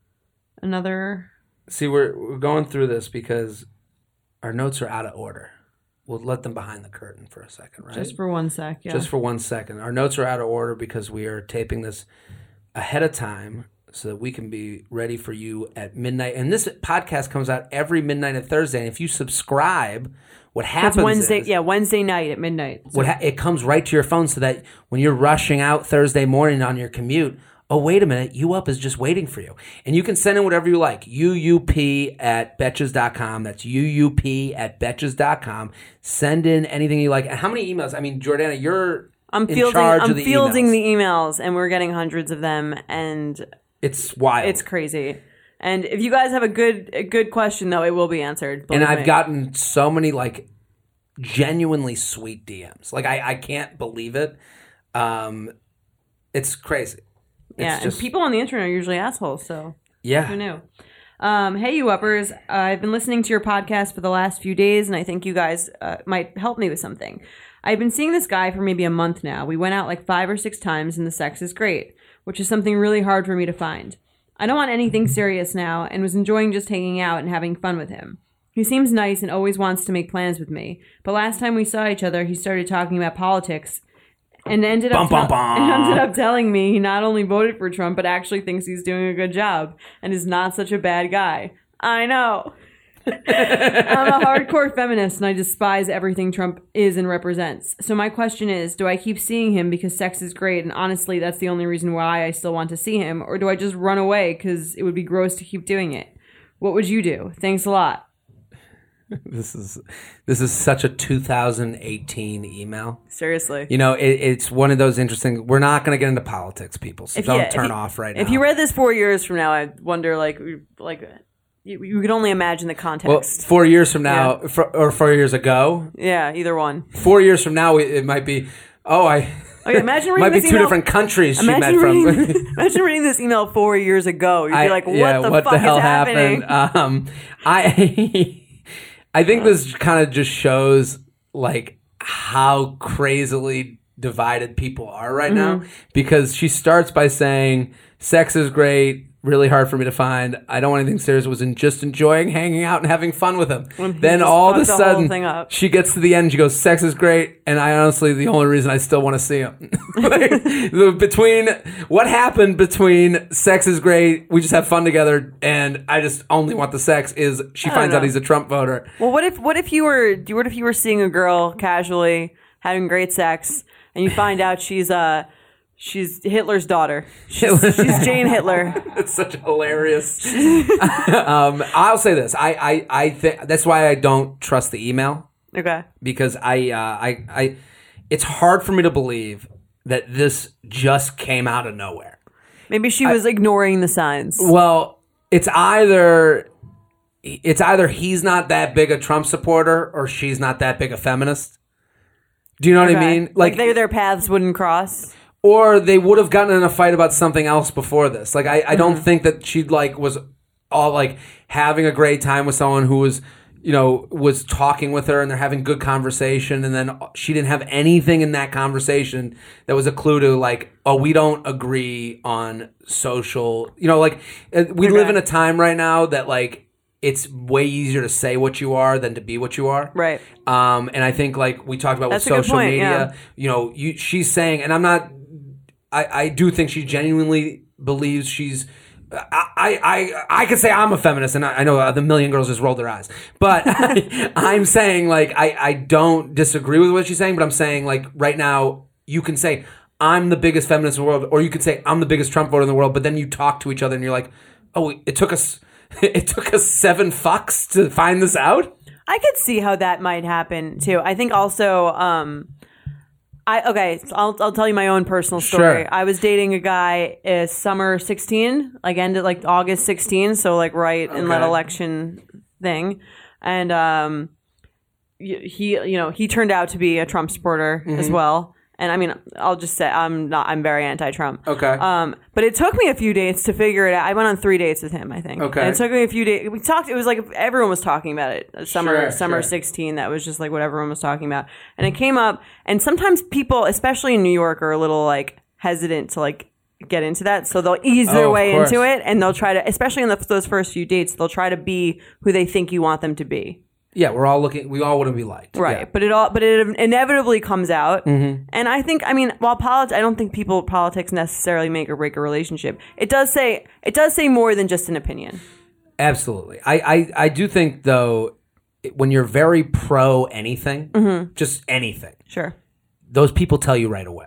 another. See, we're, we're going through this because our notes are out of order. We'll let them behind the curtain for a second, right? Just for one sec. Yeah. Just for one second. Our notes are out of order because we are taping this ahead of time so that we can be ready for you at midnight. And this podcast comes out every midnight of Thursday. And if you subscribe, what happens That's Wednesday. is, Yeah, Wednesday night at midnight. So- what ha- it comes right to your phone so that when you're rushing out Thursday morning on your commute, oh, wait a minute, U Up is just waiting for you. And you can send in whatever you like. U U P at betches dot com. That's U U P at betches dot com. Send in anything you like. And how many emails? I mean, Jordana, you're I'm in fielding. charge I'm of the fielding emails. the emails, and we're getting hundreds of them, and It's wild. it's crazy. And if you guys have a good a good question, though, it will be answered. and believe I've me. gotten so many, like, genuinely sweet D Ms. Like, I, I can't believe it. Um, it's crazy. It's yeah, just, and people on the internet are usually assholes. So yeah. who knew? Um, hey, you uppers! Uh, I've been listening to your podcast for the last few days, and I think you guys uh, might help me with something. I've been seeing this guy for maybe a month now. We went out like five or six times, and the sex is great, which is something really hard for me to find. I don't want anything serious now, and was enjoying just hanging out and having fun with him. He seems nice and always wants to make plans with me, but last time we saw each other, he started talking about politics. And ended up, Bum, bum, bum. and ended up telling me he not only voted for Trump, but actually thinks he's doing a good job and is not such a bad guy. I know. I'm a hardcore feminist and I despise everything Trump is and represents. So my question is, do I keep seeing him because sex is great and honestly that's the only reason why I still want to see him? Or do I just run away because it would be gross to keep doing it? What would you do? Thanks a lot. This is this is such a two thousand eighteen email. Seriously. You know, it, it's one of those interesting. We're not going to get into politics, people. So If don't you- turn if you- off right now. If you read this four years from now, I wonder, like, like you, you could only imagine the well, context. four years from now, for, or four years ago, yeah, either one. four years from now, it, it might be. Oh, I. Okay, imagine reading might be this two email- different countries she met Imagine from. reading, imagine reading this email four years ago. You'd be I- like, what yeah, the what fuck the hell is happening? happened? Um, I I think this kind of just shows like how crazily divided people are right Mm-hmm. now, because she starts by saying sex is great, really hard for me to find. I don't want anything serious. Was in just enjoying hanging out and having fun with him. Then just all of a fucked the whole sudden thing up. she gets to the end and she goes, sex is great, and I honestly the only reason I still want to see him. Like, the- between what happened between sex is great, we just have fun together, and I just only want the sex is she I finds don't out know. he's a Trump voter. Well, what if what if you were what if you were seeing a girl casually having great sex and you find out she's uh she's Hitler's daughter. She's, she's Jane Hitler. It's such hilarious. um, I'll say this. I I, I think that's why I don't trust the email, Okay. because I uh, I I it's hard for me to believe that this just came out of nowhere. Maybe she was ignoring the signs. Well, it's either it's either he's not that big a Trump supporter or she's not that big a feminist. Do you know what I Okay. mean? Like, they, their paths wouldn't cross. Or they would have gotten in a fight about something else before this. Like I, I don't Mm-hmm. think that she like was all like having a great time with someone who was, you know, was talking with her and they're having good conversation, and then she didn't have anything in that conversation that was a clue to like, oh, we don't agree on social, you know, like uh, we live Okay. in a time right now that like it's way easier to say what you are than to be what you are. Right. Um, and I think like we talked about That's a with good social point, media, yeah. you know, you, she's saying, and I'm not, I, I do think she genuinely believes she's. I I I, I could say I'm a feminist, and I, I know the million girls just rolled their eyes, but I, I'm saying like I, I don't disagree with what she's saying, but I'm saying like right now you can say I'm the biggest feminist in the world, or you could say I'm the biggest Trump voter in the world, but then you talk to each other and you're like, oh, it took us it took us seven fucks to find this out. I could see how that might happen too. I think also, um, I okay. So I'll I'll tell you my own personal story. Sure. I was dating a guy uh, summer sixteen, like ended like August sixteen, so like right in that Okay. election thing, and um, y- he you know he turned out to be a Trump supporter Mm-hmm. as well. And I mean, I'll just say I'm not. I'm very anti-Trump. Okay. Um, but it took me a few dates to figure it out. I went on three dates with him, I think. Okay. And it took me a few days. We talked. It was like everyone was talking about it. Summer, Sure, summer sure. sixteen. That was just like what everyone was talking about. And it came up. And sometimes people, especially in New York, are a little like hesitant to like get into that. So they'll ease Oh, their of way course. into it, and they'll try to, especially in the, those first few dates, they'll try to be who they think you want them to be. Yeah, we're all looking. We all want to be liked. Right, Yeah. but it all, but it inevitably comes out, Mm-hmm. and I think, I mean, while politics, I don't think people politics necessarily make or break a relationship. It does say, it does say more than just an opinion. Absolutely. I, I, I do think, though, when you're very pro anything, Mm-hmm. just anything, Sure, those people tell you right away.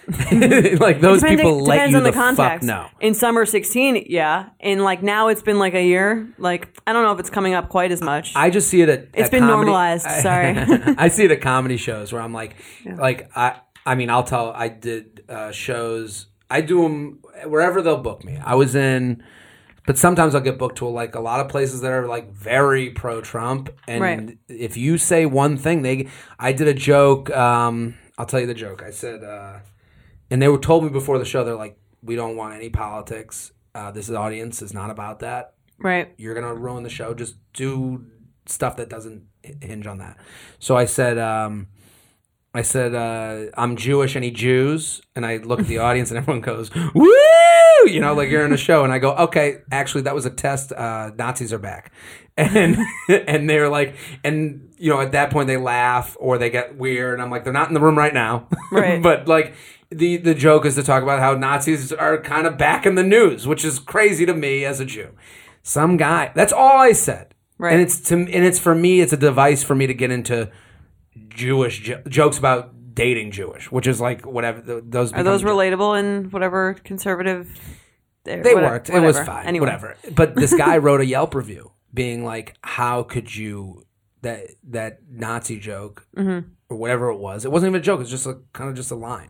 Like, those Depending- people let depends you on the, the context. fuck know. In summer sixteen, yeah, and like now it's been like a year. Like I don't know if it's coming up quite as much. I just see it at It's at been comedy- normalized, I- sorry. I see it at comedy shows where I'm like, like I, I mean, I'll tell. I did uh, shows. I do them wherever they'll book me. I was in, but sometimes I'll get booked to like a lot of places that are like very pro Trump. And Right. if you say one thing, they. I did a joke. Um, I'll tell you the joke. I said, uh, and they were told me before the show. They're like, we don't want any politics. Uh, this audience is not about that. right. You're gonna ruin the show. Just do stuff that doesn't hinge on that. So I said, um, I said, uh, I'm Jewish. Any Jews? And I look at the audience, and everyone goes, "Woo!" You know, like you're in a show. And I go, "Okay, actually, that was a test. Uh, Nazis are back." And and they're like, and you know, at that point, they laugh or they get weird. And I'm like, they're not in the room right now, Right. but like. The the joke is to talk about how Nazis are kind of back in the news, which is crazy to me as a Jew. Some guy, that's all I said. Right. And it's to and it's for me, it's a device for me to get into Jewish jo- jokes about dating Jewish, which is like whatever th- those Are those become- relatable in whatever conservative? They whatever, worked. Whatever. It was fine. Anyway. Whatever. But this guy wrote a Yelp review being like, "How could you that that Nazi joke Mm-hmm. or whatever it was? It wasn't even a joke. It's just a kind of just a line.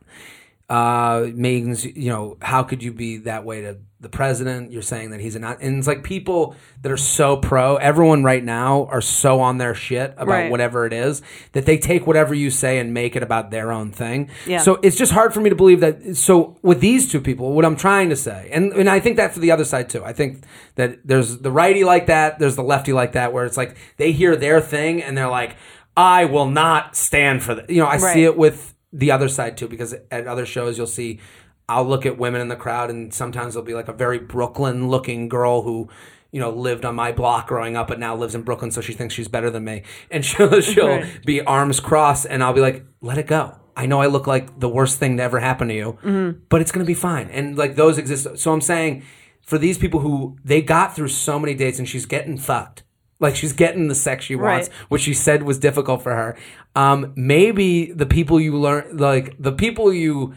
Uh, means you know, how could you be that way to the president? You're saying that he's a not, and it's like people that are so pro. Everyone right now are so on their shit about Right. whatever it is that they take whatever you say and make it about their own thing. Yeah. So it's just hard for me to believe that. So with these two people, what I'm trying to say, and and I think that for the other side too. I think that there's the righty like that, there's the lefty like that, where it's like they hear their thing and they're like, I will not stand for that. You know, I Right. see it with the other side too, because at other shows you'll see, I'll look at women in the crowd and sometimes there'll be like a very Brooklyn looking girl who, you know, lived on my block growing up but now lives in Brooklyn, so she thinks she's better than me. And she'll, she'll Right. be arms crossed and I'll be like, let it go. I know I look like the worst thing to ever happen to you, Mm-hmm. but it's going to be fine. And like those exist. So I'm saying for these people who they got through so many dates and she's getting fucked. Like she's getting the sex she wants, Right. which she said was difficult for her. Um, maybe the people you learn, like the people you,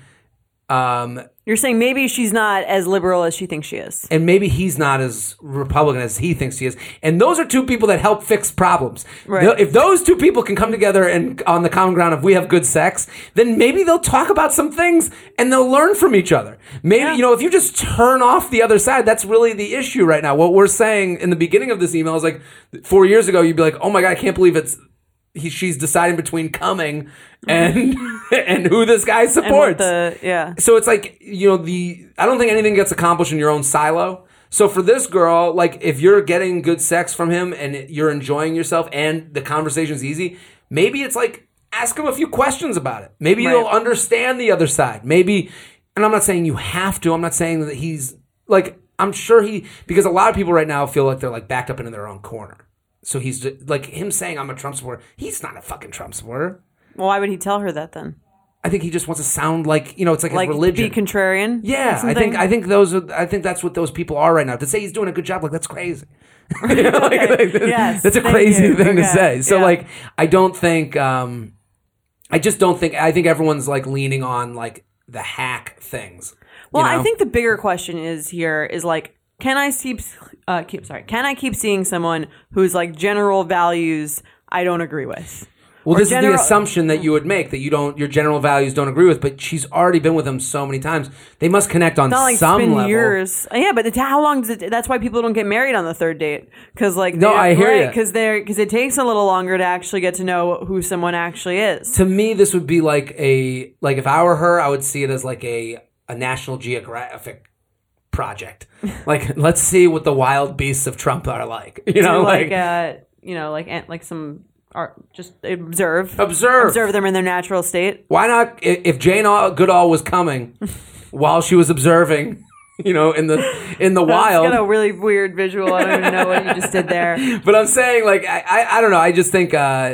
um, You're saying maybe she's not as liberal as she thinks she is. and maybe he's not as Republican as he thinks he is. And those are two people that help fix problems. Right. They'll- If those two people can come together and on the common ground of we have good sex, then maybe they'll talk about some things and they'll learn from each other. Maybe, Yeah. you know, if you just turn off the other side, that's really the issue right now. What we're saying in the beginning of this email is like four years ago, you'd be like, oh my God, I can't believe it's, he, she's deciding between coming and and who this guy And what supports. the yeah. So it's like, you know, the I don't think anything gets accomplished in your own silo. So for this girl, like if you're getting good sex from him and you're enjoying yourself and the conversation's easy, maybe it's like ask him a few questions about it. Maybe Right. you'll understand the other side. Maybe, and I'm not saying you have to. I'm not saying that he's like, I'm sure he, because a lot of people right now feel like they're like backed up into their own corner. So he's just, like him saying I'm a Trump supporter. He's not a fucking Trump supporter. Well, why would he tell her that then? I think he just wants to sound like, you know, it's like, Like his religion. be contrarian? Yeah, or I something? think I think those are I think that's what those people are right now. To say he's doing a good job, like that's crazy. You know, like, like, Yes, that's a thank crazy you. thing to Okay. say. So Yeah. like, I don't think, um, I just don't think. I think everyone's like leaning on like the hack things. Well, you know? I think the bigger question is here is like, can I keep, uh, keep sorry, can I keep seeing someone whose like general values I don't agree with? Well, or this general- is the assumption that you would make that you don't, your general values don't agree with. But she's already been with him so many times; they must connect on Not like some it's been level. years. Yeah, but it's, how long does it? That's why people don't get married on the third date because like No, they- I hear right, ya. because they're because it takes a little longer to actually get to know who someone actually is. To me, this would be like a like if I were her, I would see it as like a a National Geographic project. Like, let's see what the wild beasts of Trump are like. You know, To, like, like, uh, you know, like ant- like some art. Just observe, observe. observe them in their natural state. Why not? i- If Jane Goodall was coming while she was observing, you know, in the in the That's wild. got a really weird visual. I don't even know what you just did there. But I'm saying, like, I, I, I don't know. I just think uh,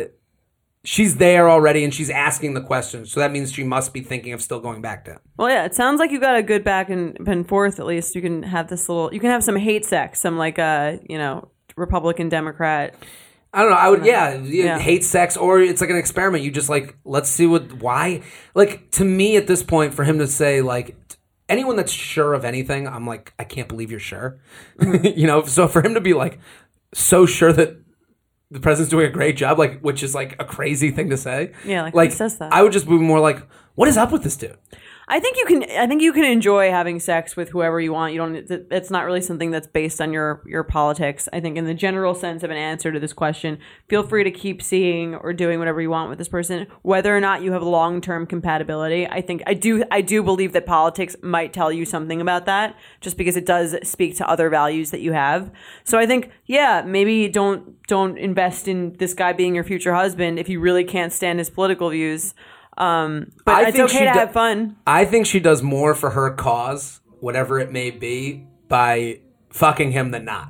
she's there already and she's asking the questions. So that means she must be thinking of still going back to him. Well, yeah, it sounds like you got a good back and, and forth. At least you can have this little. You can have some hate sex, some like uh, you know, Republican Democrat. I don't know. I would, yeah, yeah, Yeah. hate sex, or it's like an experiment. You just like, let's see what, why. Like, to me at this point, for him to say, like, t- anyone that's sure of anything, I'm like, I can't believe you're sure. You know, so for him to be like, so sure that the president's doing a great job, like, which is like a crazy thing to say. Yeah, like, like who says that? I would just be more like, what is up with this dude? I think you can. I think you can enjoy having sex with whoever you want. You don't. It's not really something that's based on your your politics. I think in the general sense of an answer to this question, feel free to keep seeing or doing whatever you want with this person, whether or not you have long term compatibility. I think I do. I do believe that politics might tell you something about that, just because it does speak to other values that you have. So I think, yeah, maybe don't don't invest in this guy being your future husband if you really can't stand his political views. Um, but I it's think okay she to do- have fun. I think she does more for her cause, whatever it may be, by fucking him than not.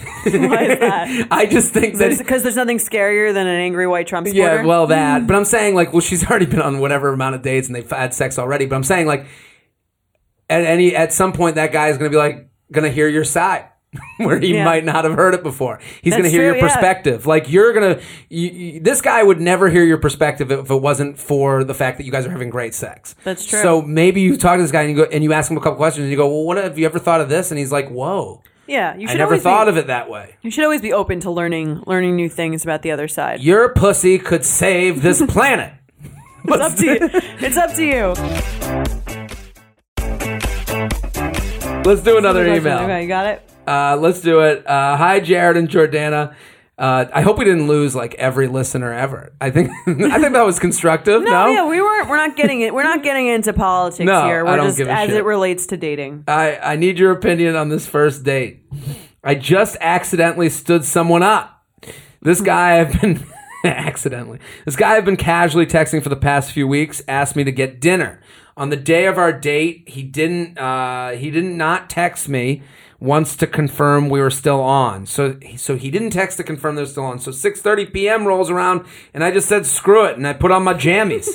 Why is that? I just think that Because there's nothing scarier than an angry white Trump supporter. yeah, well that. But I'm saying like, well, she's already been on whatever amount of dates and they've had sex already. But I'm saying like, at any at some point that guy is going to be like going to hear your side. where he Yeah. might not have heard it before. He's That's going to hear true, your yeah. perspective. Like you're going to, this guy would never hear your perspective if it wasn't for the fact that you guys are having great sex. That's true. So maybe you talk to this guy and you go and you ask him a couple questions and you go, well, what have you ever thought of this? And he's like, whoa, Yeah, you I should never always thought be, of it that way. You should always be open to learning learning new things about the other side. Your pussy could save this planet. It's up to you. It's up to you. Let's do another Question. email. Okay, you got it? Uh, let's do it. Uh, hi, Jared and Jordana. Uh, I hope we didn't lose like every listener ever. I think I think that was constructive. No, No, yeah, we weren't. We're not getting it. We're not getting into politics No, here. We're I don't just give a as shit. it relates to dating. I, I need your opinion on this first date. I just accidentally stood someone up. This guy I've been accidentally. This guy I've been casually texting for the past few weeks asked me to get dinner. On the day of our date, he didn't uh, he didn't not text me once to confirm we were still on. So so he didn't text to confirm they're still on. So six thirty p.m. rolls around and I just said screw it and I put on my jammies.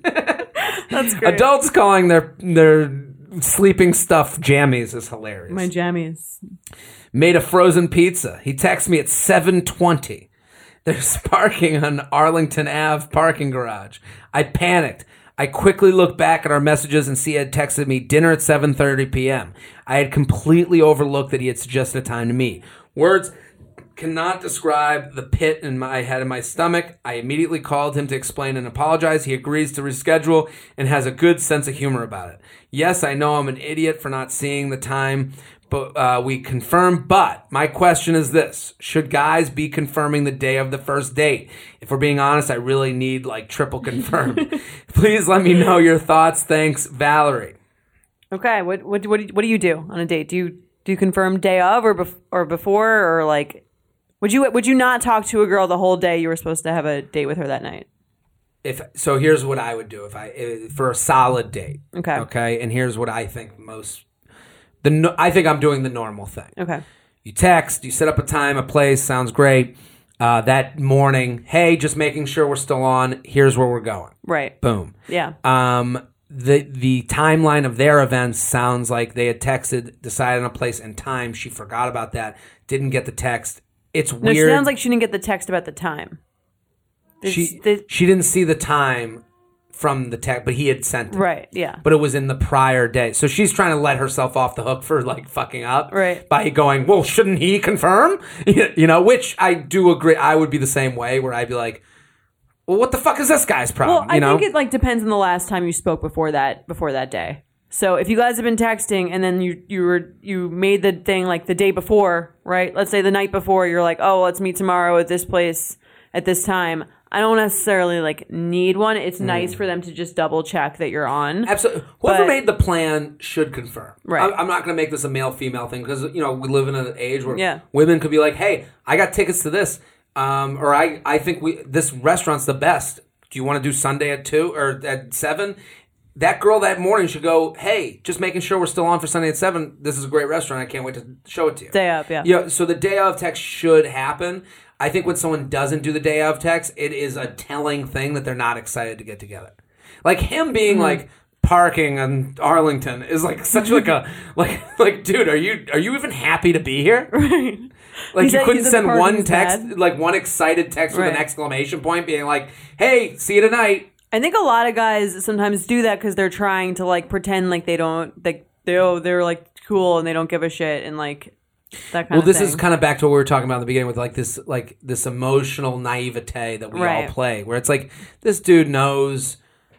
That's great. Adults calling their their sleeping stuff jammies is hilarious. My jammies. Made a frozen pizza. He texts me at seven twenty. There's parking on Arlington Avenue parking garage. I panicked. I quickly looked back at our messages and see he had texted me dinner at seven thirty p.m. I had completely overlooked that he had suggested a time to meet. Words cannot describe the pit in my head in my stomach. I immediately called him to explain and apologize. He agrees to reschedule and has a good sense of humor about it. Yes, I know I'm an idiot for not seeing the time, but uh, we confirmed. But my question is this. Should guys be confirming the day of the first date? If we're being honest, I really need like triple confirmed. Please let me know your thoughts. Thanks, Valerie. Okay, what what what do you, what do you do on a date? Do you do you confirm day of or bef- or before or like would you would you not talk to a girl the whole day you were supposed to have a date with her that night? If so, here's what I would do if I if, for a solid date. Okay. Okay, and here's what I think most the no, I think I'm doing the normal thing. Okay. You text, you set up a time, a place, sounds great. Uh, that morning, hey, just making sure we're still on. Here's where we're going. Right. Boom. Yeah. Um, the the timeline of their events sounds like they had texted, decided on a place and time. She forgot about that. Didn't get the text. It's No, weird. it sounds like she didn't get the text about the time. It's- she the- she didn't see the time from the text, but he had sent it. right. Yeah. But it was in the prior day. So she's trying to let herself off the hook for like fucking up. Right. By going, well, shouldn't he confirm? You know, which I do agree. I would be the same way where I'd be like, well, what the fuck is this guy's problem? Well, I you know? think it like depends on the last time you spoke before that before that day. So if you guys have been texting and then you you were you made the thing like the day before, right? Let's say the night before, you're like, oh, let's meet tomorrow at this place at this time. I don't necessarily like need one. It's nice for them to just double check that you're on. Absolutely. Whoever But- made the plan should confirm. Right. I'm, I'm not going to make this a male-female thing because, you know, we live in an age where Yeah. women could be like, hey, I got tickets to this. Um, or I, I think we this restaurant's the best. Do you want to do Sunday at two or at seven? That girl that morning should go, hey, just making sure we're still on for Sunday at seven. This is a great restaurant. I can't wait to show it to you. Day up, yeah. Yeah, so the day of text should happen. I think when someone doesn't do the day of text, it is a telling thing that they're not excited to get together. Like him being Mm-hmm. like parking in Arlington is like such like a like like dude, are you are you even happy to be here? Right. Like He's you at- couldn't he's at send the party one with text, dad. like one excited text with an Right. exclamation point, being like, "Hey, see you tonight." I think a lot of guys sometimes do that because they're trying to like pretend like they don't like they oh they're like cool and they don't give a shit and like that kind Well, of this thing. is kind of back to what we were talking about in the beginning with like this like this emotional naivete that we Right. all play, where it's like this dude knows.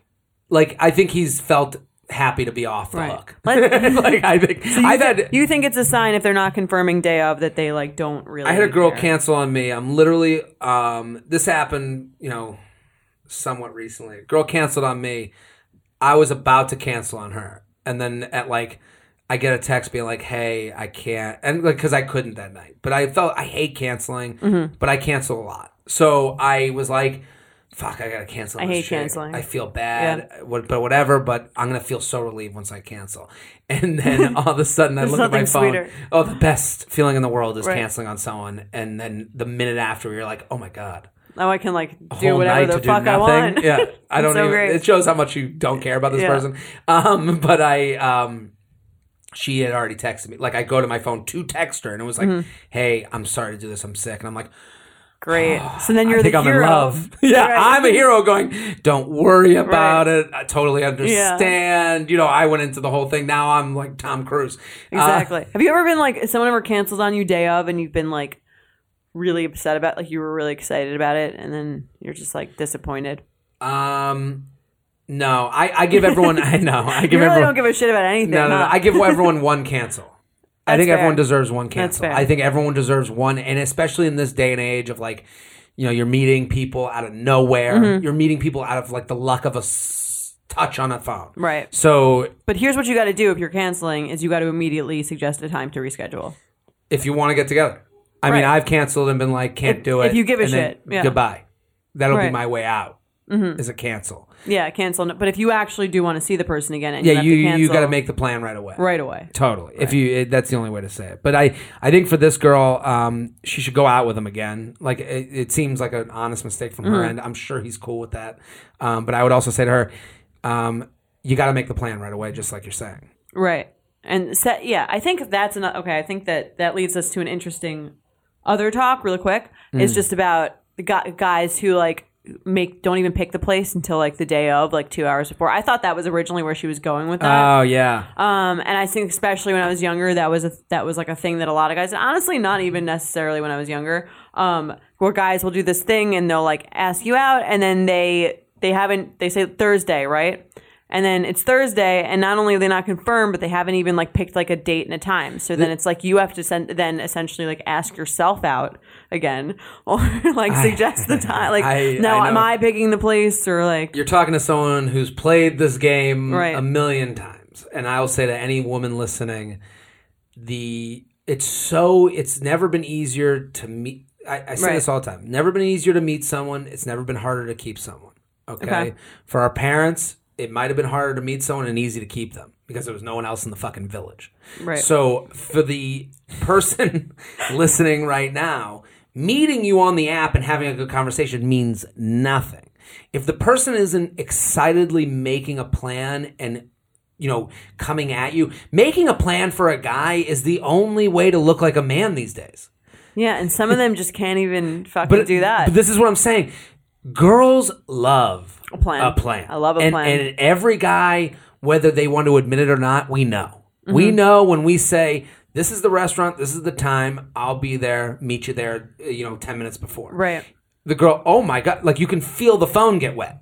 Like I think he's felt happy to be off the Right. hook. Let- like I think I've had. You think it's a sign if they're not confirming day of that they like don't really. I had a girl care. cancel on me. I'm literally. Um, this happened, you know, somewhat recently. A girl canceled on me. I was about to cancel on her, and then at like, I get a text being like, "Hey, I can't," and like because I couldn't that night. But I felt I hate canceling, Mm-hmm. but I cancel a lot. So I was like, "Fuck, I gotta cancel." I this hate shit. canceling. I feel bad, what- but whatever. But I'm gonna feel so relieved once I cancel. And then all of a sudden, I There's look at my nothing phone. sweeter. Oh, the best feeling in the world is Right. canceling on someone, and then the minute after, you're like, "Oh my god." Now I can like A do whole whatever night the to do fuck I nothing. want. Yeah, I don't so even. great. It shows how much you don't care about this Yeah. person. Um, but I, um, she had already texted me. Like, I go to my phone to text her, and it was like, Mm-hmm. hey, I'm sorry to do this. I'm sick. And I'm like, Great. So then you're I think the I'm hero. in love. Yeah, Right. I'm a hero going, don't worry about Right. it. I totally understand. You know, I went into the whole thing. Now I'm like Tom Cruise. Uh, Exactly. Have you ever been like, has someone ever canceled on you day of and you've been like really upset about, like you were really excited about it and then you're just like disappointed? um, no, I, I give everyone, I know. I give You really everyone, don't give a shit about anything. no, no, no. huh? I give everyone one cancel. I That's think fair. everyone deserves one That's cancel. fair. I think everyone deserves one. And especially in this day and age of like, you know, you're meeting people out of nowhere. Mm-hmm. You're meeting people out of like the luck of a s- touch on a phone. Right. So But here's what you got to do if you're canceling is you got to immediately suggest a time to reschedule. if you want to get together. I mean, Right. I've canceled and been like, can't If- do it. if you give a and then shit, yeah. Goodbye. That'll be Right. my way out. Mm-hmm. Is a cancel. Yeah, cancel. But if you actually do want to see the person again and Yeah, you have you to cancel you got to make the plan right away. right away. Totally. If you, it, that's the only way to say it. But I, I think for this girl, um, she should go out with him again. Like it, it seems like an honest mistake from her Mm-hmm. end. I'm sure he's cool with that. Um, but I would also say to her, um, you got to make the plan right away, just like you're saying. Right. And set, yeah, I think that's an, okay. I think that that leads us to an interesting other talk really quick. Mm. It's just about the gu- guys who like make, don't even pick the place until like the day of, like two hours before. I thought that was originally where she was going with that. Oh yeah. Um, and I think especially when I was younger, that was a, that was like a thing that a lot of guys, and honestly, not even necessarily when I was younger, um, where guys will do this thing and they'll like ask you out, and then they they haven't they say Thursday, right? And then it's Thursday, and not only are they not confirmed, but they haven't even like picked like a date and a time. So then it's like you have to send then essentially like ask yourself out again, or like suggest the time. Like I- now, I am know. I picking the place or like You're talking to someone who's played this game Right. a million times, and I'll say to any woman listening, the it's so it's never been easier to meet. I, I say Right. this all the time. Never been easier to meet someone. It's never been harder to keep someone. Okay, Okay. for our parents, it might have been harder to meet someone and easy to keep them because there was no one else in the fucking village. Right. So for the person listening right now, meeting you on the app and having a good conversation means nothing. If the person isn't excitedly making a plan and, you know, coming at you, making a plan for a guy is the only way to look like a man these days. yeah? And some of them just can't even fucking But do that. But this is what I'm saying. Girls love A plan. A plan. I love a and, plan. And every guy, whether they want to admit it or not, we know. Mm-hmm. We know when we say, this is the restaurant, this is the time, I'll be there, meet you there, you know, ten minutes before. Right. The girl, oh my God, like you can feel the phone get wet.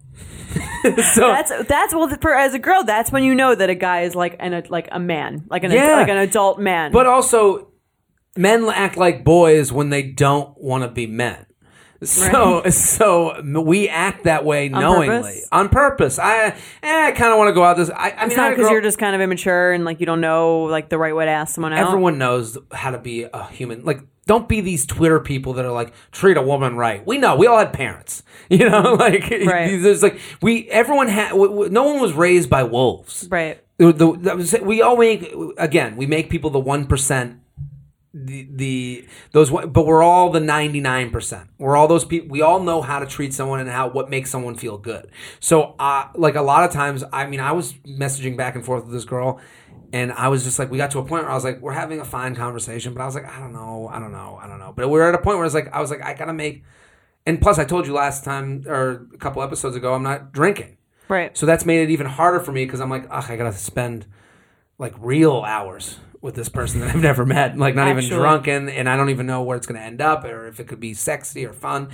so That's that's well for as a girl. That's when you know that a guy is like an a, like a man, like an Yeah. like an adult man. But also, men act like boys when they don't want to be men. So, so we act that way knowingly, purpose? on purpose. I, eh, I kind of want to go out this. I, I it's mean, I not had a because girl- you're just kind of immature and like you don't know like the right way to ask someone out. Everyone knows how to be a human. Like, don't be these Twitter people that are like, treat a woman right. We know. We all had parents. You know, like, Right. there's like, we, everyone had, w- w- no one was raised by wolves. Right. The, the, that was, we all make, again, we make people the one percent. The, the those one- but we're all the ninety-nine percent. We're all those people. We all know how to treat someone and how what makes someone feel good. So uh like a lot of times, I mean, I was messaging back and forth with this girl, and I was just like, we got to a point where I was like, we're having a fine conversation, but I was like, I don't know, I don't know, I don't know. But we we're at a point where it's like, I was like, I gotta make. And plus, I told you last time or a couple episodes ago, I'm not drinking. Right. So that's made it even harder for me because I'm like, ugh, I gotta spend like real hours with this person that I've never met, like not even Actually. drunken, and I don't even know where it's going to end up or if it could be sexy or fun.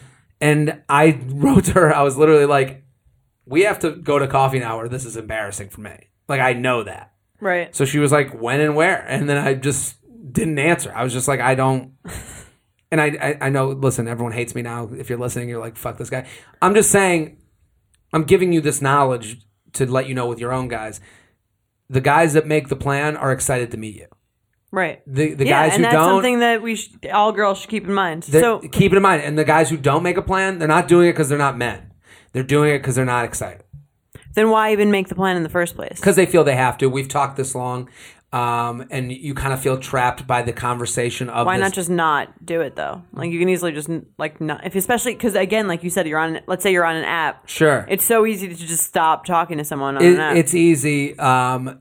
And I wrote to her, I was literally like, we have to go to coffee now or this is embarrassing for me. Like, I know that. Right. So she was like, when and where? And then I just didn't answer. I was just like, I don't. And I, I, I know, listen, everyone hates me now. If you're listening, you're like, fuck this guy. I'm just saying, I'm giving you this knowledge to let you know with your own guys. The guys that make the plan are excited to meet you. Right. The the yeah, guys and who that's don't, something that we sh- all girls should keep in mind. they're- So keep it in mind. And the guys who don't make a plan, they're not doing it because they're not men. They're doing it because they're not excited. then why even make the plan in the first place? Because they feel they have to. We've talked this long, um, and you kind of feel trapped by the conversation of Why this. not just not do it though? Like you can easily just like not if especially because again, like you said, you're on. Let's say you're on an app. Sure. It's so easy to just stop talking to someone on It, an app. it's easy. Um,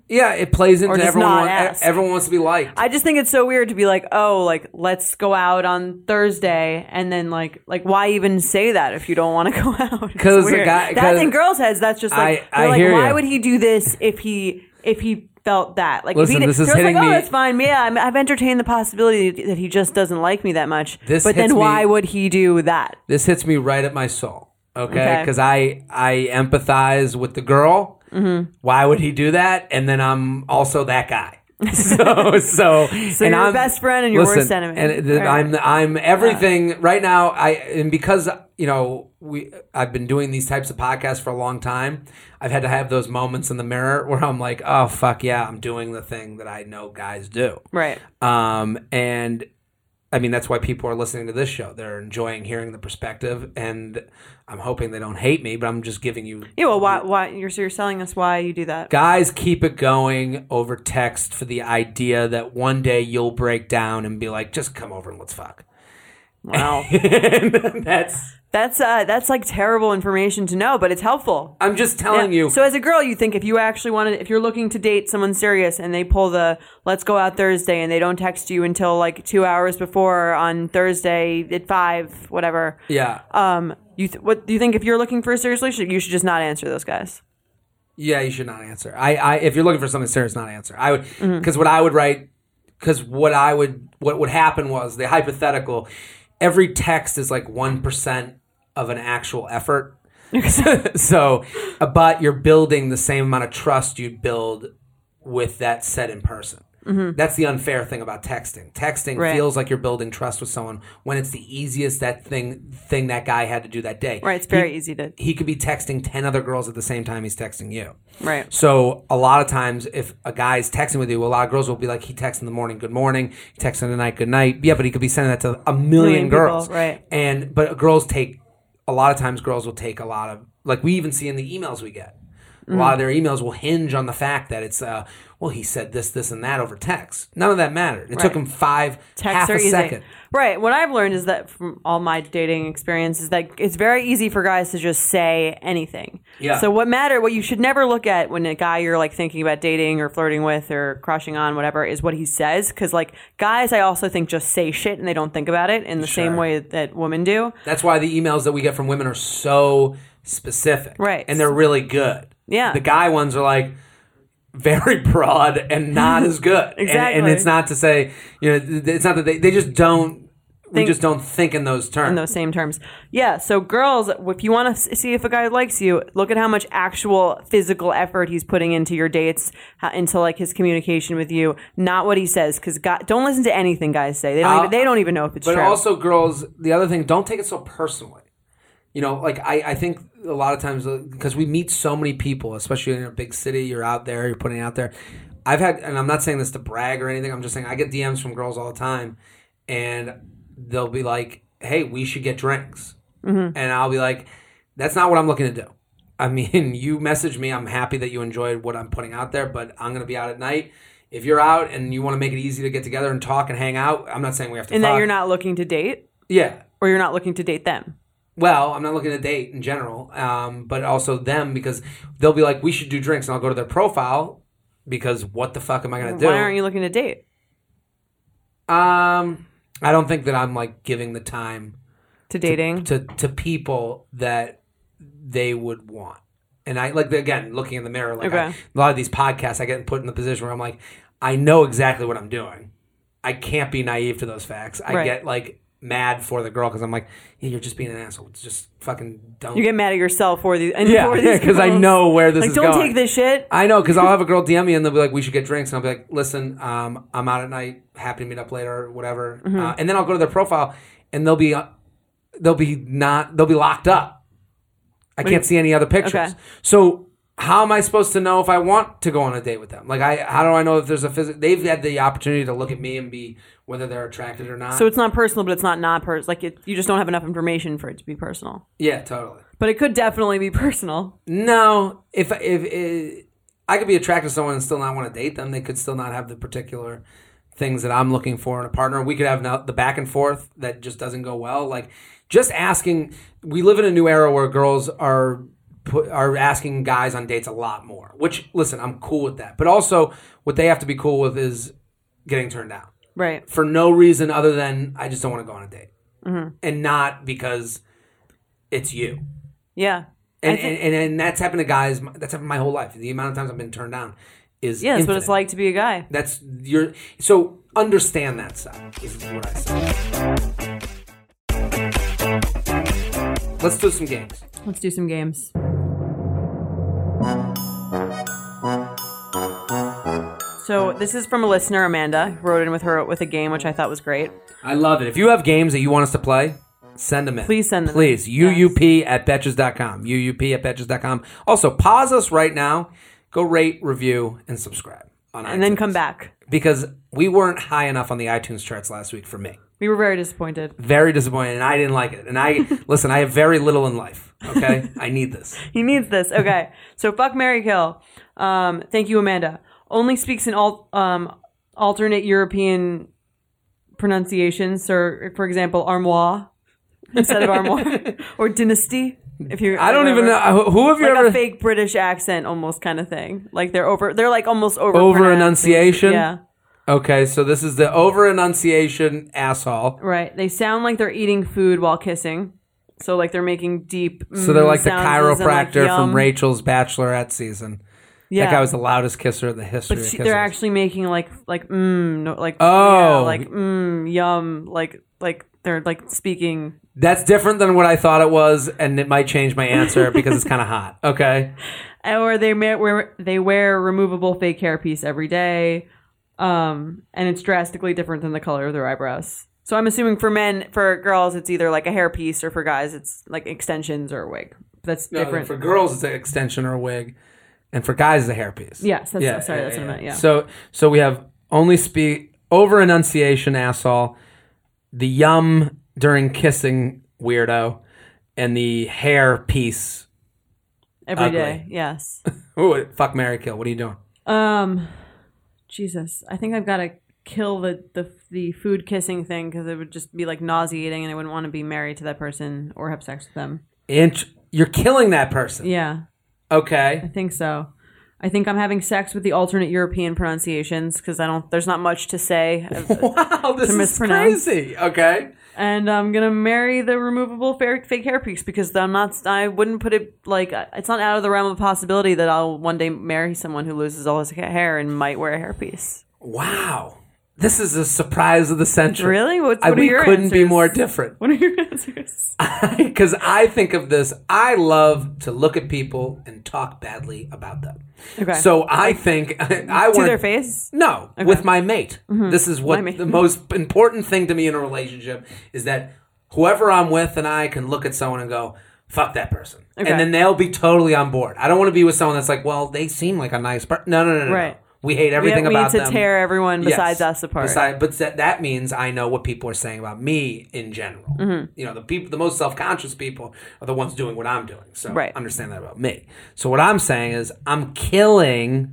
Yeah, it plays into just everyone. not Want, ask. everyone wants to be liked. I just think it's so weird to be like, oh, like let's go out on Thursday, and then like, like why even say that if you don't want to go out? Because the guy, that's in girls' heads. That's just like, I, I they're like, hear why you. would he do this if he if he felt that? Like, Listen, if he this did, is girls hitting like, oh, me- that's fine. Yeah, I'm, I've entertained the possibility that he just doesn't like me that much. This but hits then why me- would he do that? This hits me right at my soul. Okay, Okay. because I I empathize with the girl. Mm-hmm. Why would he do that? And then I'm also that guy. so so So and you're I'm, best friend and your listen, worst enemy. And th- Right. I'm I'm everything right now. I and because you know we I've been doing these types of podcasts for a long time. I've had to have those moments in the mirror where I'm like, oh fuck yeah, I'm doing the thing that I know guys do. Right. Um and. I mean, that's why people are listening to this show. They're enjoying hearing the perspective, and I'm hoping they don't hate me, but I'm just giving you... Yeah, well, why, why you're, so you're telling us why you do that. Guys keep it going over text for the idea that one day you'll break down and be like, just come over and let's fuck. Wow. And that's... That's uh, that's like terrible information to know, but it's helpful. I'm just telling Yeah. you... So as a girl, you think if you actually wanted, if you're looking to date someone serious and they pull the let's go out Thursday and they don't text you until like two hours before on Thursday at five, whatever. yeah. Um, you th- what do you think if you're looking for a serious relationship, you should just not answer those guys? Yeah, you should not answer. I, I if you're looking for something serious, not answer. I would because Mm-hmm. what I would write because what I would what would happen was the hypothetical. Every text is like one percent of an actual effort. so, uh, but you're building the same amount of trust you'd build with that set in person. Mm-hmm. That's the unfair thing about texting. Texting Right. feels like you're building trust with someone when it's the easiest that thing thing that guy had to do that day. Right, it's very He- easy to. He could be texting ten other girls at the same time he's texting you. Right. So a lot of times, if a guy's texting with you, a lot of girls will be like, he texts in the morning, good morning. He texts in the night, good night. Yeah, but he could be sending that to a million, Million people, girls. right. And but girls take a lot of times. Girls will take a lot of like we even see in the emails we get. A lot of their emails will hinge on the fact that it's uh well he said this this and that over text. None of that mattered. It took Right. him five Texts half are a easy. second. Right. What I've learned is that from all my dating experience is that it's very easy for guys to just say anything. Yeah. So what matter, what you should never look at when a guy you're like thinking about dating or flirting with or crushing on, whatever, is what he says. Because like guys, I also think just say shit and they don't think about it in the same Sure. way that women do. That's why the emails that we get from women are so specific. Right. And they're really good. Yeah. The guy ones are like very broad and not as good. And- Exactly. And, it's not to say, you know, th- it's not that they, they just don't, we Think- just don't think in those terms. In those same terms. Yeah. So girls, if you want to see if a guy likes you, look at how much actual physical effort he's putting into your dates, how, into like his communication with you, not what he says. Because don't listen to anything guys say. They don't. Uh, even, they don't even know if it's But true. also, girls, the other thing, don't take it so personally. You know, like I, I think a lot of times, because we meet so many people, especially in a big city, you're out there, you're putting it out there. I've had, and I'm not saying this to brag or anything, I'm just saying I get D Ms from girls all the time, and they'll be like, hey, we should get drinks. Mm-hmm. And I'll be like, that's not what I'm looking to do. I mean, you message me, I'm happy that you enjoyed what I'm putting out there, but I'm going to be out at night. If you're out and you want to make it easy to get together and talk and hang out, I'm not saying we have to and fuck. that you're not looking to date, Yeah. or you're not looking to date them. Well, I'm not looking to date in general, um, but also them because they'll be like, we should do drinks, and I'll go to their profile because what the fuck am I going to do? Why aren't you looking to date? Um, I don't think that I'm like giving the time To dating? to to people that they would want. And I like again looking in the mirror. Like Okay. I, a lot of these podcasts, I get put in the position where I'm like, I know exactly what I'm doing. I can't be naive to those facts. I Right. get like mad for the girl because I'm like, yeah, you're just being an asshole. Just fucking don't. You get mad at yourself for these. And yeah, for yeah, these because I girls. know where this Like, is don't going. take this shit. I know, because I'll have a girl D M me and they'll be like, we should get drinks. And I'll be like, listen, um, I'm out at night. Happy to meet up later or whatever. Mm-hmm. Uh, and then I'll go to their profile and they'll be, uh, they'll be not, they'll be locked up. I can't see any other pictures. Okay. So how am I supposed to know if I want to go on a date with them? Like, I, how do I know if there's a physical, they've had the opportunity to look at me and be, whether they're attracted or not. So it's not personal, but it's not not personal. Like it, you just don't have enough information for it to be personal. yeah, totally. But it could definitely be personal. No, if if, if I could be attracted to someone and still not want to date them, they could still not have the particular things that I'm looking for in a partner. We could have now the back and forth that just doesn't go well. Like just asking. We live in a new era where girls are put, are asking guys on dates a lot more. Which, listen, I'm cool with that. But also, what they have to be cool with is getting turned down. Right. For no reason other than I just don't want to go on a date. Mm-hmm. And not because it's you. Yeah. And, think, and, and and that's happened to guys. That's happened my whole life. The amount of times I've been turned down is yeah, that's infinite. what it's like to be a guy. That's your. So understand that side. Is what I say. Let's do some games. Let's do some games. So this is from a listener, Amanda, who wrote in with her with a game, which I thought was great. I love it. If you have games that you want us to play, send them in. Please send them Please. in. U U P at betches dot com. U U P at betches dot com. Also, pause us right now. Go rate, review, and subscribe on iTunes. And then come back. Because we weren't high enough on the iTunes charts last week for me. We were very disappointed. Very disappointed, and I didn't like it. And I, listen, I have very little in life, okay? I need this. He needs this. Okay. So fuck, marry, kill. Um, thank you, Amanda. Only speaks in all um, alternate European pronunciations, or for example, armoire instead of armoire, or dynasty. If you, I don't even know who have you like ever a fake British accent, almost kind of thing. Like they're over, they're like almost over over enunciation. Yeah. Okay, so this is the over enunciation asshole. Right. They sound like they're eating food while kissing. So like they're making deep. So they're like the sounds and, like, chiropractor yum. from Rachel's Bachelorette season. Yeah. That guy was the loudest kisser in the history But of she, kissers. they're actually making like like mmm no, like Oh. yeah, like mmm yum like like they're like speaking. That's different than what I thought it was, and it might change my answer because it's kind of hot. Okay. Or they may wear they wear a removable fake hairpiece every day, um, and it's drastically different than the color of their eyebrows. So I'm assuming for men, for girls, it's either like a hairpiece, or for guys, it's like extensions or a wig. That's No, different. for girls, it's an extension or a wig, and for guys, it's a hairpiece. Yes, that's, sorry, that's what I meant. Yeah. So, so we have only speak over enunciation, asshole, the yum during kissing, weirdo, and the hair piece. Every ugly. day, yes. Ooh, fuck, marry, kill. What are you doing? Um, Jesus, I think I've got to kill the the the food kissing thing because it would just be like nauseating, and I wouldn't want to be married to that person or have sex with them. Int- you're killing that person. Yeah, Okay. I think so. I think I'm having sex with the alternate European pronunciations because I don't. There's not much to say. Wow, this to is mispronounce. crazy. Okay. And I'm gonna marry the removable fa- fake hairpiece because I'm not. I wouldn't put it like it's not out of the realm of possibility that I'll one day marry someone who loses all his hair and might wear a hairpiece. Wow. This is a surprise of the century. Really? What's, I, what are we your couldn't be answers? more different. What are your answers? Because I think of this, I love to look at people and talk badly about them. Okay. So I think I To want their face? No, with my mate. This is what My mate. the most important thing to me in a relationship is that whoever I'm with and I can look at someone and go, fuck that person. Okay. And then they'll be totally on board. I don't want to be with someone that's like, well, they seem like a nice person. No, no, no, no. Right. No. We hate everything we, we about need to them. tear everyone besides Yes. us apart. Beside, but that, that means I know what people are saying about me in general. Mm-hmm. You know, the people, the most self-conscious people are the ones doing what I'm doing. So Right. understand that about me. So what I'm saying is I'm killing,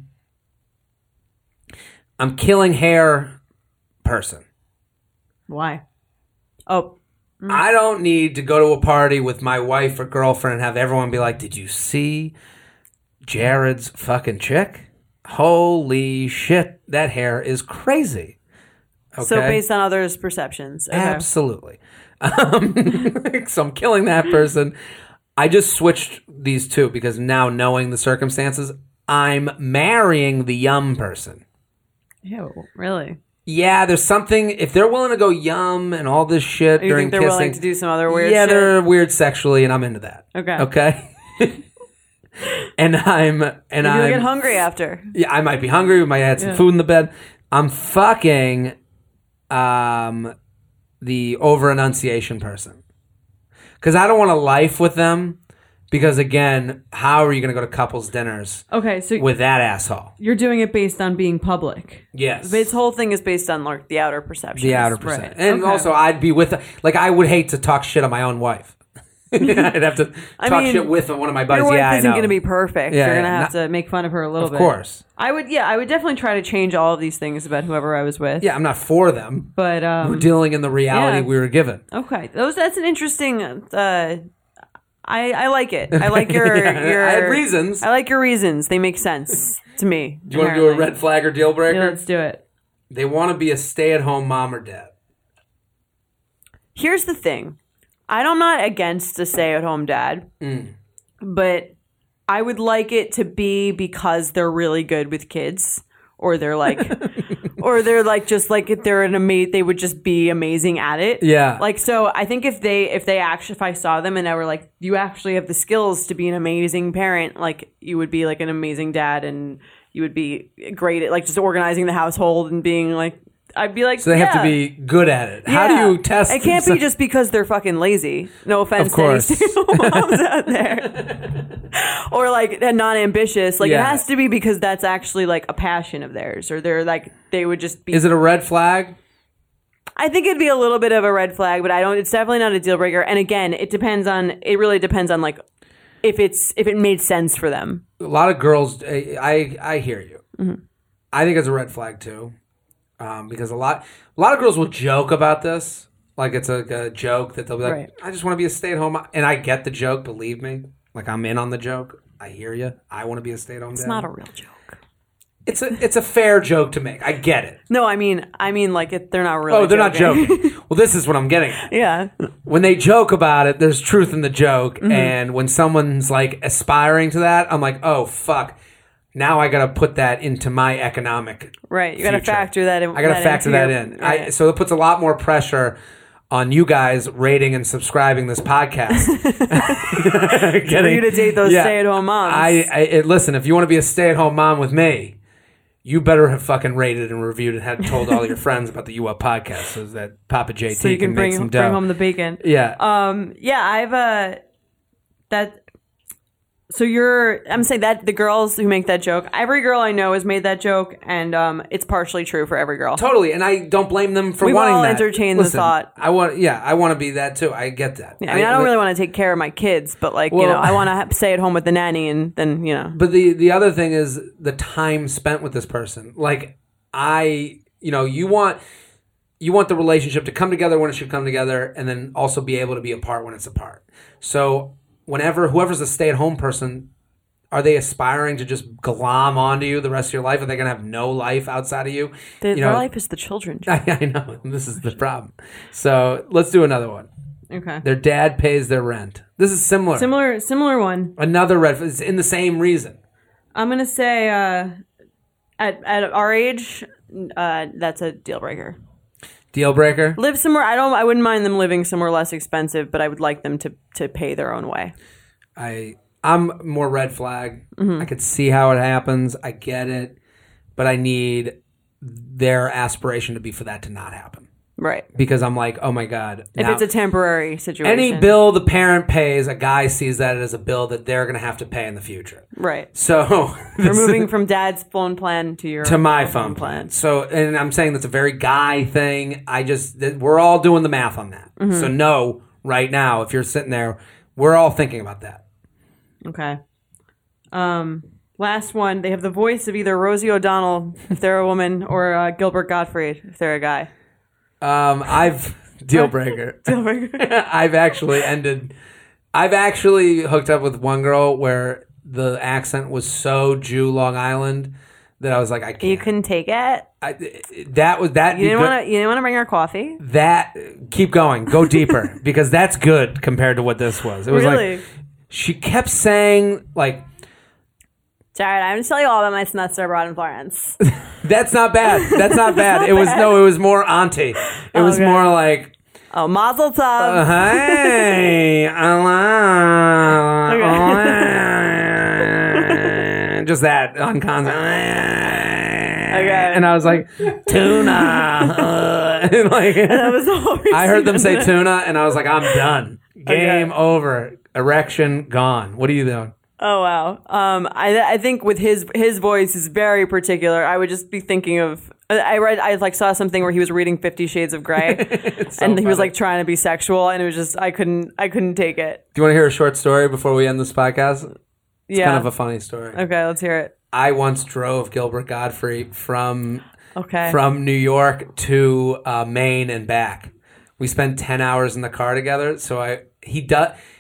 I'm killing hair person. Why? Oh, I don't need to go to a party with my wife or girlfriend and have everyone be like, did you see Jared's fucking chick? Holy shit, that hair is crazy. Okay? so based on others' perceptions. Okay. Absolutely. Um, so I'm killing that person. I just switched these two because now knowing the circumstances, I'm marrying the yum person. Ew, really? Yeah, there's something, if they're willing to go yum and all this shit You during think they're kissing. willing to do some other weird yeah, shit? they're weird sexually and I'm into that. Okay. Okay? and I'm, and Maybe I'm. you'll get hungry after. Yeah, I might be hungry. We might add some Yeah. food in the bed. I'm fucking um, the over enunciation person because I don't want a life with them. Because again, how are you going to go to couples dinners Okay, so with that asshole? you're doing it based on being public. Yes, This whole thing is based on like the outer perception. the outer percent, Right. and Okay. also I'd be with like I would hate to talk shit on my own wife. I'd have to I talk mean, shit with one of my buddies. Your wife yeah, I isn't know. going to be perfect. Yeah, You're going to yeah, have not- to make fun of her a little Of bit. course. I would, yeah, I would definitely try to change all of these things about whoever I was with. Yeah, I'm not for them. But um, We're dealing in the reality yeah. we were given. okay, those that's an interesting. Uh, I, I like it. I like your, Yeah, your I had reasons. I like your reasons. They make sense to me. Do you want to do a red flag or deal breaker? Yeah, let's do it. They want to be a stay-at-home mom or dad. Here's the thing. I'm not against a stay-at-home dad, Mm. but I would like it to be because they're really good with kids, or they're like, or they're like just like if they're an ama- they would just be amazing at it. Yeah. Like so, I think if they if they actually if I saw them and I were like, you actually have the skills to be an amazing parent, like you would be like an amazing dad, and you would be great at like just organizing the household and being like. I'd be like, So they yeah. have to be good at it. How Yeah. do you test? It can't them? be just because they're fucking lazy. No offense Of course. to any stay-at-home moms out there. Or like they're not ambitious. Like Yeah. it has to be because that's actually like a passion of theirs, or they're like they would just be. Is it a red flag? I think it'd be a little bit of a red flag, but I don't. It's definitely not a deal breaker. And again, it depends on. It really depends on like if it's if it made sense for them. A lot of girls. I I, I hear you. Mm-hmm. I think it's a red flag too, um, because a lot a lot of girls will joke about this, like it's a, a joke that they'll be like, Right. "I just want to be a stay-at-home," mom." And I get the joke. Believe me, like I'm in on the joke. I hear you. I want to be a stay-at-home. It's dad. not a real joke. It's a it's a fair joke to make. I get it. No, I mean, I mean, like it, they're not really. Oh, they're joking. not joking. Well, this is what I'm getting at. Yeah. When they joke about it, there's truth in the joke. Mm-hmm. And when someone's like aspiring to that, I'm like, oh, fuck. Now I got to put that into my economic Right. You got to future. factor that in. I got to factor into that your- in. I, right. so it puts a lot more pressure on you guys rating and subscribing this podcast. For you to date those stay-at-home moms. I, I it, listen, if you want to be a stay-at-home mom with me, you better have fucking rated and reviewed and had told all your friends about the U Up podcast so that Papa J T so you can, can bring, make some dough. bring home the bacon. yeah. Um. Yeah, I've uh, that. So you're, I'm saying that the girls who make that joke, every girl I know has made that joke, and um, it's partially true for every girl. Totally, and I don't blame them for We've wanting all that. entertained the Listen, thought. I want, yeah, I want to be that too. I get that. Yeah, I mean, I don't really want to take care of my kids, but like, you Well- know, I want to ha- stay at home with the nanny, and then you know, But the the other thing is the time spent with this person. Like I, you know, you want you want the relationship to come together when it should come together, and then also be able to be apart when it's apart. So whenever whoever's a stay at home person. Are they aspiring to just glom onto you the rest of your life? Are they going to have no life outside of you? the, you their know, life is the children. I, I know. This is the problem. So let's do another one. Okay, Their dad pays their rent. This is similar. similar, similar one. Another red. It's in the same reason. I'm gonna say, uh, at at our age, uh, that's a deal breaker. Deal breaker. Live somewhere. I don't. I wouldn't mind them living somewhere less expensive, but I would like them to to pay their own way. I I'm more red flag. Mm-hmm. I could see how it happens. I get it, but I need their aspiration to be for that to not happen. Right. Because I'm like, oh my god. If now- it's a temporary situation. any bill the parent pays, a guy sees that as a bill that they're going to have to pay in the future. Right. So We're moving from dad's phone plan to your to my phone plan. So, and I'm saying that's a very guy thing. I just that we're all doing the math on that. Mm-hmm. So no, right now, if you're sitting there, we're all thinking about that. Okay. Um. Last one. They have the voice of either Rosie O'Donnell if they're a woman, or uh, Gilbert Gottfried if they're a guy. Um, I've deal breaker. Deal breaker. I've actually ended. I've actually hooked up with one girl where the accent was so Jew Long Island that I was like, I can't. You couldn't take it. I, that was that. You didn't want to. You didn't want to bring her coffee. That keep going, go deeper because that's good compared to what this was. It was Really? like she kept saying like. Jared, I'm going to tell you all about my semester abroad in Florence. That's not bad. That's not bad. It was no. It was more auntie. It was Okay. more like. Oh, Mazel Tov. Uh, hey, Allah. Just that on constant. Okay. And I was like, tuna. Uh, and like, That was the whole reason. I heard them say tuna, and I was like, I'm done. Game over. Erection gone. What are you doing? Oh wow. Um, I I think with his his voice is very particular. I would just be thinking of. I read. I like saw something where he was reading Fifty Shades of Grey, so and he was funny. like trying to be sexual, and it was just I couldn't I couldn't take it. Do you want to hear a short story before we end this podcast? It's Yeah. kind of a funny story. Okay, let's hear it. I once drove Gilbert Gottfried from Okay. from New York to uh, Maine and back. We spent ten hours in the car together. So I he does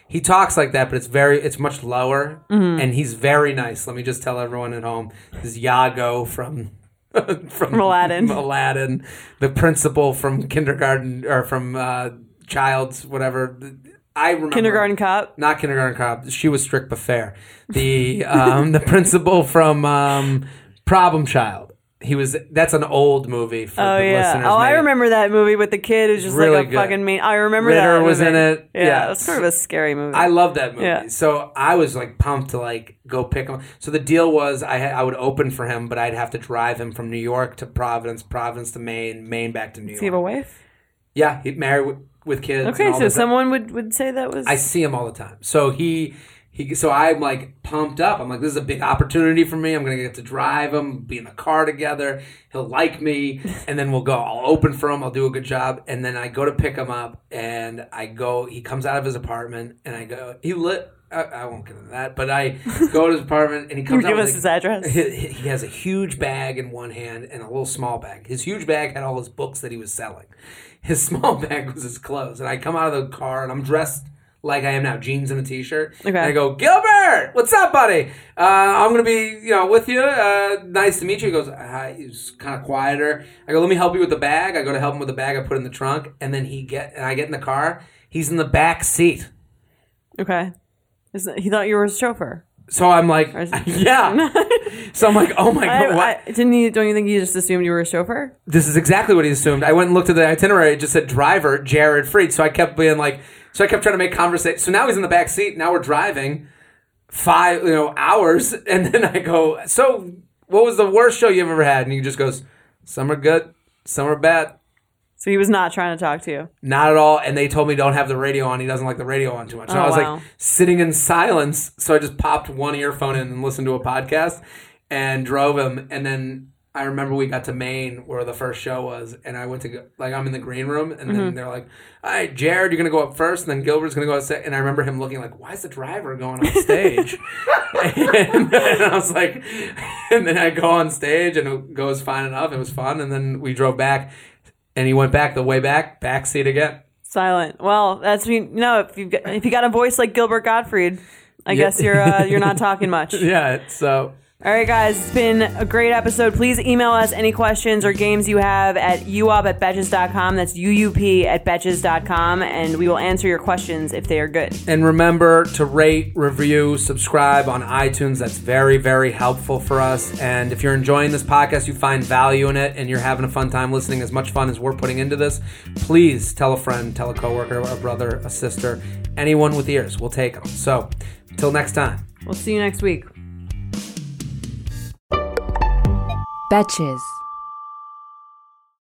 he talks like that, but it's very, it's much lower, Mm-hmm. and he's very nice. Let me just tell everyone at home, this is Iago from from, From Aladdin. Aladdin, the principal from kindergarten or from uh, Child's whatever. I remember Kindergarten Cop. not Kindergarten Cop. She was strict but fair. The um, the principal from um, Problem Child. He was. That's an old movie for Oh the yeah. listeners. Oh, I maybe. remember that movie with the kid who's just Really like a good. fucking mean. I remember Ritter that. was movie. in it. Yeah, Yeah. it was sort of a scary movie. I love that movie. Yeah. So I was like pumped to like go pick him. So the deal was I had, I would open for him, but I'd have to drive him from New York to Providence, Providence to Maine, Maine back to New York. Does he have a wife? Yeah, he's married with, with kids. Okay, and all so this. someone would, would say that was. I see him all the time. So he he. So I'm like pumped up. I'm like, this is a big opportunity for me. I'm gonna get to drive him, be in the car together. He'll like me, and then we'll go. I'll open for him. I'll do a good job, and then I go to pick him up, and I go. He comes out of his apartment, and I go. He lit. I, I won't get into that, but I go to his apartment, and he comes You out. give with us a- his address? He, he has a huge bag in one hand and a little small bag. His huge bag had all his books that he was selling. His small bag was his clothes. And I come out of the car and I'm dressed like I am now, jeans and a t-shirt. Okay. And I go, Gilbert, what's up, buddy? Uh, I'm going to be, you know, with you. Uh, nice to meet you. He goes, hi. He's kind of quieter. I go, let me help you with the bag. I go to help him with the bag. I put it in the trunk. And then he get, and I get in the car. He's in the back seat. Okay. Is that, he thought you were his chauffeur. So I'm like, is it- yeah. So I'm like, oh my I, God, what? I, didn't you? Don't you think he just assumed you were a chauffeur? This is exactly what he assumed. I went and looked at the itinerary. It just said driver, Jared Fried. So I kept being like, so I kept trying to make conversation. So now he's in the back seat. Now we're driving five, you know, hours. And then I go, so what was the worst show you've ever had? And he just goes, some are good, some are bad. So he was not trying to talk to you. Not at all. And they told me don't have the radio on. He doesn't like the radio on too much. And Oh, I was wow. like sitting in silence. So I just popped one earphone in and listened to a podcast and drove him. And then I remember we got to Maine where the first show was. And I went to go, like, I'm in the green room. And then Mm-hmm. they're like, all right, Jared, you're going to go up first. And then Gilbert's going to go up second. And I remember him looking like, why is the driver going on stage? and, and I was like, and then I go on stage and it goes fine enough. It was fun. And then we drove back. And he went back the way back, back seat again. Silent. Well, that's you know if you if you got a voice like Gilbert Gottfried, I Yeah. guess you're uh, you're not talking much. Yeah, so All right, guys, it's been a great episode. Please email us any questions or games you have at uup at betches dot com. That's U U P at betches dot com, and we will answer your questions if they are good. and remember to rate, review, subscribe on iTunes. That's very, very helpful for us. And if you're enjoying this podcast, you find value in it, and you're having a fun time listening, as much fun as we're putting into this, please tell a friend, tell a coworker, a brother, a sister, anyone with ears. We'll take them. So, until next time. We'll see you next week. Betches.